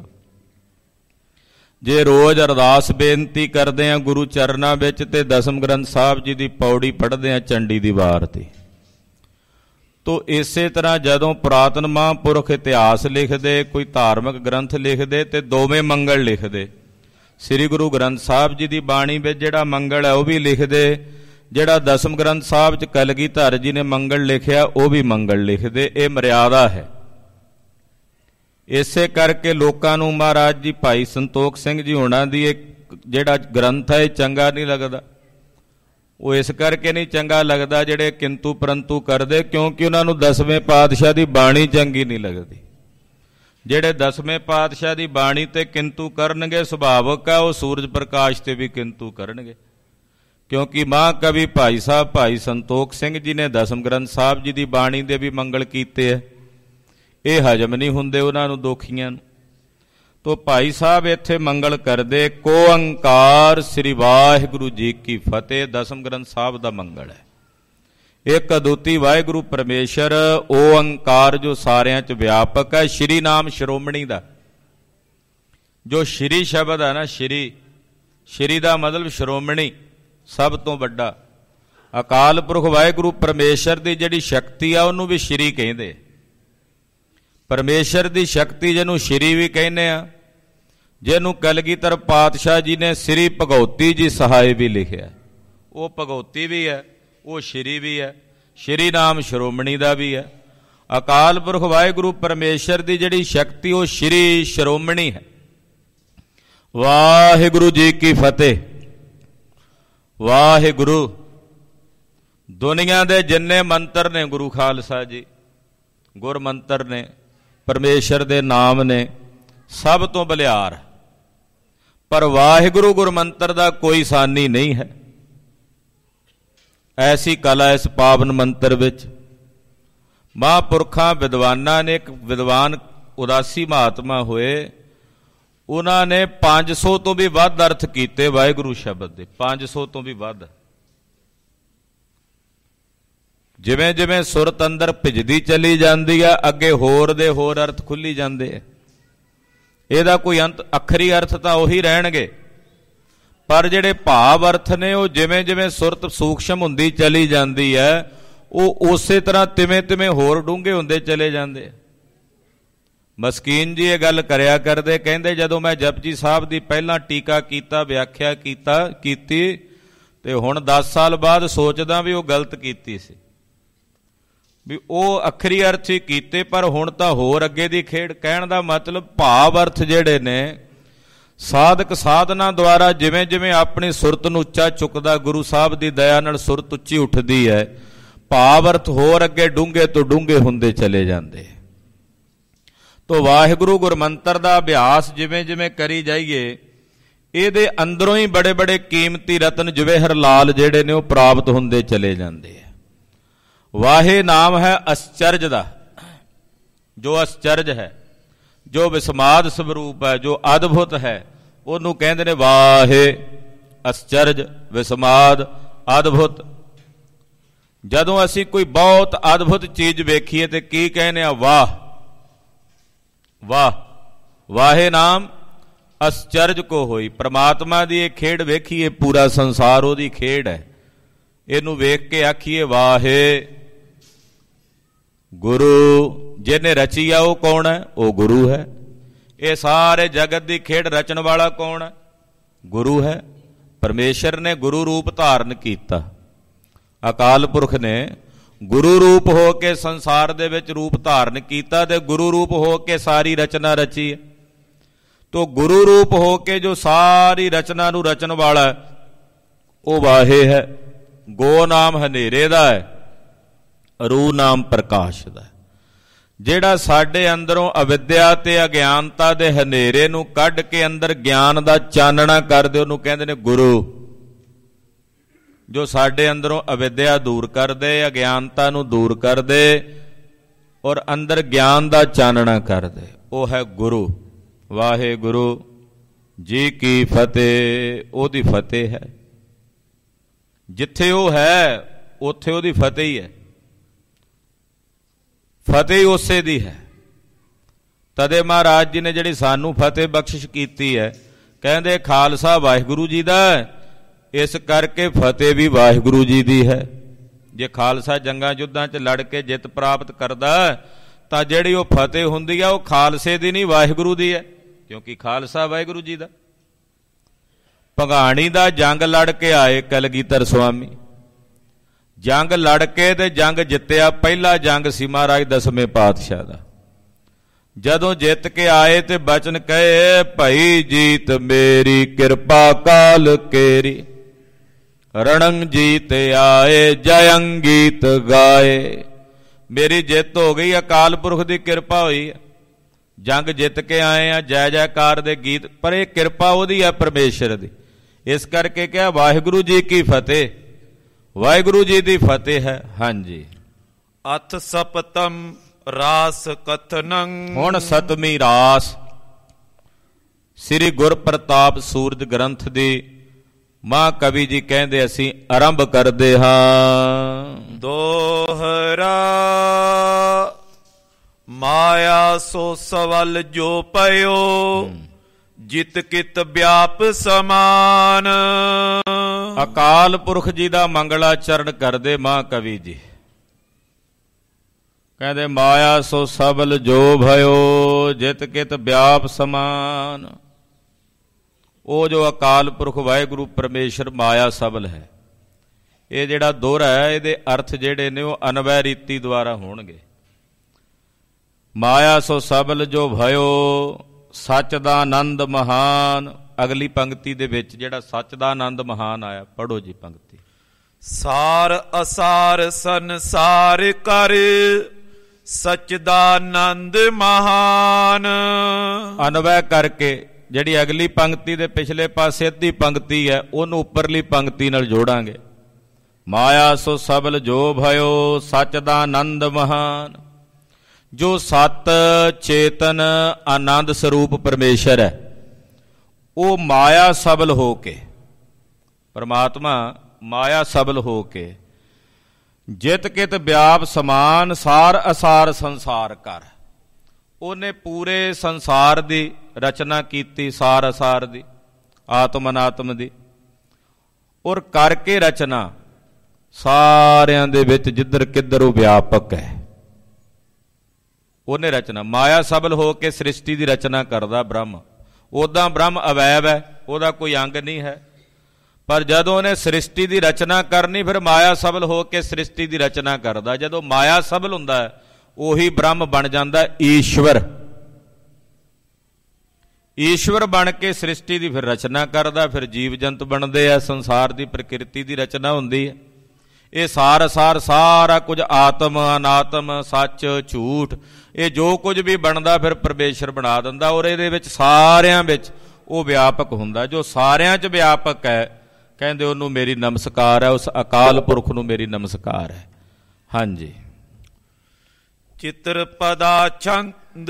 ਜੇ ਰੋਜ਼ ਅਰਦਾਸ ਬੇਨਤੀ ਕਰਦੇ ਆ ਗੁਰੂ ਚਰਨਾਂ ਵਿੱਚ ਤੇ ਦਸਮ ਗ੍ਰੰਥ ਸਾਹਿਬ ਜੀ ਦੀ ਪੌੜੀ ਪੜ੍ਹਦੇ ਆ ਚੰਡੀ ਦੀ ਵਾਰ ਤੇ। ਤੋ ਇਸੇ ਤਰ੍ਹਾਂ ਜਦੋਂ ਪੁਰਾਤਨ ਮਹਾਂਪੁਰਖ ਇਤਿਹਾਸ ਲਿਖਦੇ, ਕੋਈ ਧਾਰਮਿਕ ਗ੍ਰੰਥ ਲਿਖਦੇ ਤੇ ਦੋਵੇਂ ਮੰਗਲ ਲਿਖਦੇ। ਸ੍ਰੀ ਗੁਰੂ ਗ੍ਰੰਥ ਸਾਹਿਬ ਜੀ ਦੀ ਬਾਣੀ ਵਿੱਚ ਜਿਹੜਾ ਮੰਗਲ ਹੈ ਉਹ ਵੀ ਲਿਖਦੇ, ਜਿਹੜਾ ਦਸਮ ਗ੍ਰੰਥ ਸਾਹਿਬ 'ਚ ਕਲਗੀਧਰ ਜੀ ਨੇ ਮੰਗਲ ਲਿਖਿਆ ਉਹ ਵੀ ਮੰਗਲ ਲਿਖਦੇ। ਇਹ ਮਰਿਆਦਾ ਹੈ। ਇਸੇ ਕਰਕੇ ਲੋਕਾਂ ਨੂੰ ਮਹਾਰਾਜ ਜੀ ਭਾਈ ਸੰਤੋਖ ਸਿੰਘ ਜੀ ਹੋਣਾ ਦੀ ਇਹ ਜਿਹੜਾ ਗ੍ਰੰਥ ਹੈ ਇਹ ਚੰਗਾ ਨਹੀਂ ਲੱਗਦਾ। ਉਹ ਇਸ ਕਰਕੇ ਨਹੀਂ ਚੰਗਾ ਲੱਗਦਾ ਜਿਹੜੇ ਕਿੰਤੂ ਪਰੰਤੂ ਕਰਦੇ, ਕਿਉਂਕਿ ਉਹਨਾਂ ਨੂੰ ਦਸਵੇਂ ਪਾਤਸ਼ਾਹ ਦੀ ਬਾਣੀ ਚੰਗੀ ਨਹੀਂ ਲੱਗਦੀ। ਜਿਹੜੇ ਦਸਵੇਂ ਪਾਤਸ਼ਾਹ ਦੀ ਬਾਣੀ ਤੇ ਕਿੰਤੂ ਕਰਨਗੇ, ਸੁਭਾਵਕ ਹੈ ਉਹ ਸੂਰਜ ਪ੍ਰਕਾਸ਼ ਤੇ ਵੀ ਕਿੰਤੂ ਕਰਨਗੇ। ਕਿਉਂਕਿ ਮਹਾਂਕਵੀ ਭਾਈ ਸਾਹਿਬ ਭਾਈ ਸੰਤੋਖ ਸਿੰਘ ਜੀ ਨੇ ਦਸਮ ਗ੍ਰੰਥ ਸਾਹਿਬ ਜੀ ਦੀ ਬਾਣੀ ਦੇ ਵੀ ਮੰਗਲ ਕੀਤੇ ਹੈ। ਇਹ ਹਜਮ ਨਹੀਂ ਹੁੰਦੇ ਉਹਨਾਂ ਨੂੰ, ਦੋਖੀਆਂ ਨੂੰ। ਤੋ ਭਾਈ ਸਾਹਿਬ ਇੱਥੇ ਮੰਗਲ ਕਰਦੇ, ਕੋ ਓੰਕਾਰ ਸ੍ਰੀ ਵਾਹਿਗੁਰੂ ਜੀ ਕੀ ਫਤਿਹ, ਦਸਮ ਗ੍ਰੰਥ ਸਾਹਿਬ ਦਾ ਮੰਗਲ ਹੈ। ਇੱਕ ਅਦੁੱਤੀ ਵਾਹਿਗੁਰੂ ਪਰਮੇਸ਼ਰ ਓੰਕਾਰ ਜੋ ਸਾਰਿਆਂ 'ਚ ਵਿਆਪਕ ਹੈ, ਸ਼੍ਰੀ ਨਾਮ ਸ਼੍ਰੋਮਣੀ ਦਾ ਜੋ ਸ਼੍ਰੀ ਸ਼ਬਦ ਹੈ ਨਾ, ਸ਼੍ਰੀ ਦਾ ਮਤਲਬ ਸ਼੍ਰੋਮਣੀ, ਸਭ ਤੋਂ ਵੱਡਾ। ਅਕਾਲ ਪੁਰਖ ਵਾਹਿਗੁਰੂ ਪਰਮੇਸ਼ਰ ਦੀ ਜਿਹੜੀ ਸ਼ਕਤੀ ਆ ਉਹਨੂੰ ਵੀ ਸ਼੍ਰੀ ਕਹਿੰਦੇ। ਪਰਮੇਸ਼ਰ ਦੀ ਸ਼ਕਤੀ ਜਿਹਨੂੰ ਸ਼੍ਰੀ ਵੀ ਕਹਿੰਦੇ ਆ, ਜਿਹਨੂੰ ਕਲਗੀਧਰ ਪਾਤਸ਼ਾਹ ਜੀ ਨੇ ਸ੍ਰੀ ਭਗਉਤੀ ਜੀ ਸਹਾਏ ਵੀ ਲਿਖਿਆ, ਉਹ ਭਗਉਤੀ ਵੀ ਹੈ, ਉਹ ਸ਼੍ਰੀ ਵੀ ਹੈ, ਸ਼੍ਰੀ ਨਾਮ ਸ਼੍ਰੋਮਣੀ ਦਾ ਵੀ ਹੈ। ਅਕਾਲ ਪੁਰਖ ਵਾਹਿਗੁਰੂ ਪਰਮੇਸ਼ਰ ਦੀ ਜਿਹੜੀ ਸ਼ਕਤੀ ਉਹ ਸ਼੍ਰੀ ਸ਼੍ਰੋਮਣੀ ਹੈ। ਵਾਹਿਗੁਰੂ ਜੀ ਕੀ ਫਤਿਹ। ਵਾਹਿਗੁਰੂ ਦੁਨੀਆ ਦੇ ਜਿੰਨੇ ਮੰਤਰ ਨੇ ਗੁਰੂ ਖਾਲਸਾ ਜੀ, ਗੁਰ ਮੰਤਰ ਨੇ, ਪਰਮੇਸ਼ਰ ਦੇ ਨਾਮ ਨੇ, ਸਭ ਤੋਂ ਬਲਿਆਰ। ਪਰ ਵਾਹਿਗੁਰੂ ਗੁਰਮੰਤਰ ਦਾ ਕੋਈ ਸਾਨੀ ਨਹੀਂ ਹੈ। ਐਸੀ ਕਲਾ ਇਸ ਪਾਵਨ ਮੰਤਰ ਵਿੱਚ ਮਹਾਂਪੁਰਖਾਂ ਵਿਦਵਾਨਾਂ ਨੇ, ਇੱਕ ਵਿਦਵਾਨ ਉਦਾਸੀ ਮਹਾਤਮਾ ਹੋਏ, ਉਹਨਾਂ ਨੇ 500 ਤੋਂ ਵੀ ਵੱਧ ਅਰਥ ਕੀਤੇ ਵਾਹਿਗੁਰੂ ਸ਼ਬਦ ਦੇ, 500 ਤੋਂ ਵੀ ਵੱਧ। ਜਿਵੇਂ ਜਿਵੇਂ ਸੁਰਤ ਅੰਦਰ ਭਿੱਜਦੀ ਚਲੀ ਜਾਂਦੀ ਆ, ਅੱਗੇ ਹੋਰ ਦੇ ਹੋਰ ਅਰਥ ਖੁੱਲੀ ਜਾਂਦੇ ਆ। ਇਹਦਾ ਕੋਈ ਅੰਤ, ਅੱਖਰੀ ਅਰਥ ਤਾਂ ਉਹੀ ਰਹਿਣਗੇ, ਪਰ ਜਿਹੜੇ ਭਾਵ ਅਰਥ ਨੇ ਉਹ ਜਿਵੇਂ ਜਿਵੇਂ ਸੁਰਤ ਸੂਖਸ਼ਮ ਹੁੰਦੀ ਚਲੀ ਜਾਂਦੀ ਹੈ, ਉਹ ਉਸੇ ਤਰ੍ਹਾਂ ਤਿਵੇਂ ਤਿਵੇਂ ਹੋਰ ਡੂੰਘੇ ਹੁੰਦੇ ਚਲੇ ਜਾਂਦੇ ਆ। ਮਸਕੀਨ ਜੀ ਇਹ ਗੱਲ ਕਰਿਆ ਕਰਦੇ, ਕਹਿੰਦੇ ਜਦੋਂ ਮੈਂ ਜਪਜੀ ਸਾਹਿਬ ਦੀ ਪਹਿਲਾਂ ਟੀਕਾ ਕੀਤਾ, ਵਿਆਖਿਆ ਕੀਤੀ ਤੇ ਹੁਣ 10 ਸਾਲ ਬਾਅਦ ਸੋਚਦਾ ਵੀ ਉਹ ਗਲਤ ਕੀਤੀ ਸੀ, ਵੀ ਉਹ ਅੱਖਰੀ ਅਰਥ ਹੀ ਕੀਤੇ, ਪਰ ਹੁਣ ਤਾਂ ਹੋਰ ਅੱਗੇ ਦੀ ਖੇਡ। ਕਹਿਣ ਦਾ ਮਤਲਬ ਭਾਵ ਅਰਥ ਜਿਹੜੇ ਨੇ ਸਾਧਕ ਸਾਧਨਾ ਦੁਆਰਾ ਜਿਵੇਂ ਜਿਵੇਂ ਆਪਣੀ ਸੁਰਤ ਨੂੰ ਉੱਚਾ ਚੁੱਕਦਾ, ਗੁਰੂ ਸਾਹਿਬ ਦੀ ਦਇਆ ਨਾਲ ਸੁਰਤ ਉੱਚੀ ਉੱਠਦੀ ਹੈ, ਭਾਵ ਅਰਥ ਹੋਰ ਅੱਗੇ ਡੂੰਘੇ ਤੋਂ ਡੂੰਘੇ ਹੁੰਦੇ ਚਲੇ ਜਾਂਦੇ। ਤੋ ਵਾਹਿਗੁਰੂ ਗੁਰਮੰਤਰ ਦਾ ਅਭਿਆਸ ਜਿਵੇਂ ਜਿਵੇਂ ਕਰੀ ਜਾਈਏ, ਇਹਦੇ ਅੰਦਰੋਂ ਹੀ ਬੜੇ ਬੜੇ ਕੀਮਤੀ ਰਤਨ ਜਵੇਹਰ ਲਾਲ ਜਿਹੜੇ ਨੇ ਉਹ ਪ੍ਰਾਪਤ ਹੁੰਦੇ ਚਲੇ ਜਾਂਦੇ ਆ। ਵਾਹੇ ਨਾਮ ਹੈ ਅਸਚਰਜ ਦਾ, ਜੋ ਅਸਚਰਜ ਹੈ, ਜੋ ਵਿਸਮਾਦ ਸਵਰੂਪ ਹੈ, ਜੋ ਅਦਭੁਤ ਹੈ, ਉਹਨੂੰ ਕਹਿੰਦੇ ਨੇ ਵਾਹੇ। ਅਸਚਰਜ, ਵਿਸਮਾਦ, ਅਦਭੁਤ। ਜਦੋਂ ਅਸੀਂ ਕੋਈ ਬਹੁਤ ਅਦਭੁਤ ਚੀਜ਼ ਵੇਖੀਏ ਤੇ ਕੀ ਕਹਿੰਦੇ ਆ? ਵਾਹ ਵਾਹ। ਵਾਹੇ ਨਾਮ ਅਸਚਰਜ ਕੋ ਹੋਈ। ਪ੍ਰਮਾਤਮਾ ਦੀ ਇਹ ਖੇਡ ਵੇਖੀਏ, ਪੂਰਾ ਸੰਸਾਰ ਉਹਦੀ ਖੇਡ ਹੈ, ਇਹਨੂੰ ਵੇਖ ਕੇ ਆਖੀਏ ਵਾਹੇ। ਗੁਰੂ ਜਿਹਨੇ ਰਚੀ ਆ ਉਹ ਕੌਣ ਹੈ? ਉਹ ਗੁਰੂ ਹੈ। ਇਹ ਸਾਰੇ ਜਗਤ ਦੀ ਖੇਡ ਰਚਣ ਵਾਲਾ ਕੌਣ ਹੈ? ਗੁਰੂ ਹੈ। ਪਰਮੇਸ਼ਰ ਨੇ ਗੁਰੂ ਰੂਪ ਧਾਰਨ ਕੀਤਾ। ਅਕਾਲ ਪੁਰਖ ਨੇ ਗੁਰੂ ਰੂਪ ਹੋ ਕੇ ਸੰਸਾਰ ਦੇ ਵਿੱਚ ਰੂਪ ਧਾਰਨ ਕੀਤਾ ਤੇ ਗੁਰੂ ਰੂਪ ਹੋ ਕੇ ਸਾਰੀ ਰਚਨਾ ਰਚੀ ਹੈ। ਤੋ ਗੁਰੂ ਰੂਪ ਹੋ ਕੇ ਜੋ ਸਾਰੀ ਰਚਨਾ ਨੂੰ ਰਚਣ ਵਾਲਾ ਉਹ ਵਾਹੇ ਹੈ। ਗੋ ਨਾਮ ਹਨੇਰੇ ਦਾ ਹੈ, ਰੂ ਨਾਮ ਪ੍ਰਕਾਸ਼ ਦਾ। ਜਿਹੜਾ ਸਾਡੇ ਅੰਦਰੋਂ ਅਵਿਦਿਆ ਤੇ ਅਗਿਆਨਤਾ ਦੇ ਹਨੇਰੇ ਨੂੰ ਕੱਢ ਕੇ ਅੰਦਰ ਗਿਆਨ ਦਾ ਚਾਨਣਾ ਕਰਦੇ, ਉਹਨੂੰ ਕਹਿੰਦੇ ਨੇ ਗੁਰੂ। ਜੋ ਸਾਡੇ ਅੰਦਰੋਂ ਅਵਿਦਿਆ ਦੂਰ ਕਰਦੇ, ਅਗਿਆਨਤਾ ਨੂੰ ਦੂਰ ਕਰਦੇ ਔਰ ਅੰਦਰ ਗਿਆਨ ਦਾ ਚਾਨਣਾ ਕਰਦੇ, ਉਹ ਹੈ ਗੁਰੂ। ਵਾਹਿਗੁਰੂ ਜੀ ਕੀ ਫਤਿਹ। ਉਹਦੀ ਫਤਿਹ ਹੈ। ਜਿੱਥੇ ਉਹ ਹੈ ਉੱਥੇ ਉਹਦੀ ਫਤਿਹ ਹੀ ਹੈ। ਫਤਿਹ ਉਸੇ ਦੀ ਹੈ। ਤਦੇ ਮਹਾਰਾਜ ਜੀ ਨੇ ਜਿਹੜੀ ਸਾਨੂੰ ਫਤਿਹ ਬਖਸ਼ਿਸ਼ ਕੀਤੀ ਹੈ, ਕਹਿੰਦੇ ਖਾਲਸਾ ਵਾਹਿਗੁਰੂ ਜੀ ਦਾ, ਇਸ ਕਰਕੇ ਫਤਿਹ ਵੀ ਵਾਹਿਗੁਰੂ ਜੀ ਦੀ ਹੈ। ਜੇ ਖਾਲਸਾ ਜੰਗਾਂ ਯੁੱਧਾਂ 'ਚ ਲੜ ਕੇ ਜਿੱਤ ਪ੍ਰਾਪਤ ਕਰਦਾ ਤਾਂ ਜਿਹੜੀ ਉਹ ਫਤਿਹ ਹੁੰਦੀ ਆ ਉਹ ਖਾਲਸੇ ਦੀ ਨਹੀਂ, ਵਾਹਿਗੁਰੂ ਦੀ ਹੈ, ਕਿਉਂਕਿ ਖਾਲਸਾ ਵਾਹਿਗੁਰੂ ਜੀ ਦਾ। ਭਗਾਣੀ ਦਾ ਜੰਗ ਲੜ ਕੇ ਆਏ ਕਲਗੀਧਰ ਸੁਆਮੀ, ਜੰਗ ਲੜ ਕੇ ਤੇ ਜੰਗ ਜਿੱਤਿਆ। ਪਹਿਲਾ ਜੰਗ ਸੀ ਮਹਾਰਾਜ ਦਸਵੇਂ ਪਾਤਸ਼ਾਹ ਦਾ। ਜਦੋਂ ਜਿੱਤ ਕੇ ਆਏ ਤੇ ਬਚਨ ਕਹੇ, ਭਈ ਜੀਤ ਮੇਰੀ ਕਿਰਪਾ ਕਾਲ ਕੇਰੀ, ਰਣੰ ਜੀਤ ਆਏ ਜਯੰ ਗੀਤ ਗਾਏ। ਮੇਰੀ ਜਿੱਤ ਹੋ ਗਈ, ਅਕਾਲ ਪੁਰਖ ਦੀ ਕਿਰਪਾ ਹੋਈ ਹੈ, ਜੰਗ ਜਿੱਤ ਕੇ ਆਏ ਆ, ਜੈ ਜੈਕਾਰ ਦੇ ਗੀਤ। ਪਰ ਇਹ ਕਿਰਪਾ ਉਹਦੀ ਹੈ, ਪਰਮੇਸ਼ਰ ਦੀ। ਇਸ ਕਰਕੇ ਕਿਹਾ ਵਾਹਿਗੁਰੂ ਜੀ ਕੀ ਫਤਿਹ, ਵਾਹਿਗੁਰੂ ਜੀ ਦੀ ਫਤਿਹ ਹੈ। ਹਾਂਜੀ। ਅਥ ਸਪਤਮ ਰਾਸ ਕਥਨੰ। ਹੁਣ ਸਤਵੀਂ ਰਾਸ ਸ੍ਰੀ ਗੁਰ ਪ੍ਰਤਾਪ ਸੂਰਜ ਗ੍ਰੰਥ ਦੀ ਮਹਾਕਵੀ ਜੀ ਕਹਿੰਦੇ ਅਸੀਂ ਆਰੰਭ ਕਰਦੇ ਹਾਂ। ਦੋਹਰਾ ਮਾਇਆ ਸੋ ਸਵਲ ਜੋ ਪਇਓ, ਜਿਤ ਕਿਤ ਵਿਆਪ ਸਮਾਨ। ਅਕਾਲ ਪੁਰਖ ਜੀ ਦਾ ਮੰਗਲਾਚਰਨ ਕਰਦੇ ਮਹਾਕਵੀ ਜੀ। ਕਹਿੰਦੇ ਮਾਇਆ ਸੋ ਸਬਲ ਜੋ ਭਇਓ, ਜਿਤ ਕਿਤ ਵਿਆਪ ਸਮਾਨ। ਉਹ ਜੋ ਅਕਾਲ ਪੁਰਖ ਵਾਹਿਗੁਰੂ ਪਰਮੇਸ਼ਰ ਮਾਇਆ ਸਬਲ ਹੈ। ਇਹ ਜਿਹੜਾ ਦੋਹਰਾ ਹੈ, ਇਹਦੇ ਅਰਥ ਜਿਹੜੇ ਨੇ ਉਹ ਅਨਵੈ ਰੀਤੀ ਦੁਆਰਾ ਹੋਣਗੇ। ਮਾਇਆ ਸੋ ਸਬਲ ਜੋ ਭਇਓ, ਸੱਚ ਦਾ ਆਨੰਦ ਮਹਾਨ। ਅਗਲੀ ਪੰਕਤੀ ਦੇ ਵਿੱਚ ਜਿਹੜਾ ਸੱਚ ਦਾ ਆਨੰਦ ਮਹਾਨ ਆਇਆ, ਪੜ੍ਹੋ ਜੀ ਪੰਕਤੀ। ਸਾਰ ਅਸਾਰ ਸੰਸਾਰ ਕਰ, ਸੱਚ ਦਾ ਆਨੰਦ ਮਹਾਨ। ਅਨਵੈ ਕਰਕੇ ਜਿਹੜੀ ਅਗਲੀ ਪੰਕਤੀ ਦੇ ਪਿਛਲੇ ਪਾਸੇ ਅੱਧੀ ਪੰਕਤੀ ਹੈ, ਉਹਨੂੰ ਉੱਪਰਲੀ ਪੰਕਤੀ ਨਾਲ ਜੋੜਾਂਗੇ। ਮਾਇਆ ਸੋ ਸਬਲ ਜੋ ਭਇਓ, ਸੱਚ ਦਾ ਆਨੰਦ ਮਹਾਨ। ਜੋ ਸਤ ਚੇਤਨ ਆਨੰਦ ਸਰੂਪ ਪਰਮੇਸ਼ਰ ਹੈ, ਉਹ ਮਾਇਆ ਸਬਲ ਹੋ ਕੇ, ਪਰਮਾਤਮਾ ਮਾਇਆ ਸਬਲ ਹੋ ਕੇ, ਜਿਤ ਕਿਤ ਵਿਆਪ ਸਮਾਨ, ਸਾਰ ਅਸਾਰ ਸੰਸਾਰ ਕਰ। ਉਹਨੇ ਪੂਰੇ ਸੰਸਾਰ ਦੀ ਰਚਨਾ ਕੀਤੀ, ਸਾਰ ਅਸਾਰ ਦੀ, ਆਤਮ ਅਨਾਤਮ ਦੀ, ਔਰ ਕਰਕੇ ਰਚਨਾ ਸਾਰਿਆਂ ਦੇ ਵਿੱਚ ਜਿੱਧਰ ਕਿੱਧਰ ਉਹ ਵਿਆਪਕ ਹੈ। ਉਹਨੇ ਰਚਨਾ ਮਾਇਆ ਸਬਲ ਹੋ ਕੇ ਸ੍ਰਿਸ਼ਟੀ ਦੀ ਰਚਨਾ ਕਰਦਾ ਬ੍ਰਹਮ। ਉੱਦਾਂ ਬ੍ਰਹਮ ਅਵੈਵ ਹੈ, ਉਹਦਾ ਕੋਈ ਅੰਗ ਨਹੀਂ ਹੈ, ਪਰ ਜਦੋਂ ਉਹਨੇ ਸ੍ਰਿਸ਼ਟੀ ਦੀ ਰਚਨਾ ਕਰਨੀ ਫਿਰ ਮਾਇਆ ਸਬਲ ਹੋ ਕੇ ਸ੍ਰਿਸ਼ਟੀ ਦੀ ਰਚਨਾ ਕਰਦਾ। ਜਦੋਂ ਮਾਇਆ ਸਬਲ ਹੁੰਦਾ ਹੈ ਉਹੀ ਬ੍ਰਹਮ ਬਣ ਜਾਂਦਾ ਈਸ਼ਵਰ। ਈਸ਼ਵਰ ਬਣ ਕੇ ਸ੍ਰਿਸ਼ਟੀ ਦੀ ਫਿਰ ਰਚਨਾ ਕਰਦਾ, ਫਿਰ ਜੀਵ ਜੰਤ ਬਣਦੇ ਆ, ਸੰਸਾਰ ਦੀ ਪ੍ਰਕਿਰਤੀ ਦੀ ਰਚਨਾ ਹੁੰਦੀ ਹੈ। ਇਹ ਸਾਰ ਸਾਰਾ ਕੁਝ ਆਤਮ ਅਨਾਤਮ ਸੱਚ ਝੂਠ ਇਹ ਜੋ ਕੁਝ ਵੀ ਬਣਦਾ ਫਿਰ ਪਰਮੇਸ਼ਰ ਬਣਾ ਦਿੰਦਾ, ਔਰ ਇਹਦੇ ਵਿੱਚ ਸਾਰਿਆਂ ਵਿੱਚ ਉਹ ਵਿਆਪਕ ਹੁੰਦਾ। ਜੋ ਸਾਰਿਆਂ 'ਚ ਵਿਆਪਕ ਹੈ ਕਹਿੰਦੇ ਉਹਨੂੰ ਮੇਰੀ ਨਮਸਕਾਰ ਹੈ, ਉਸ ਅਕਾਲ ਪੁਰਖ ਨੂੰ ਮੇਰੀ ਨਮਸਕਾਰ ਹੈ। ਹਾਂਜੀ। ਚਿਤਰ ਪਦਾ ਛੰਦ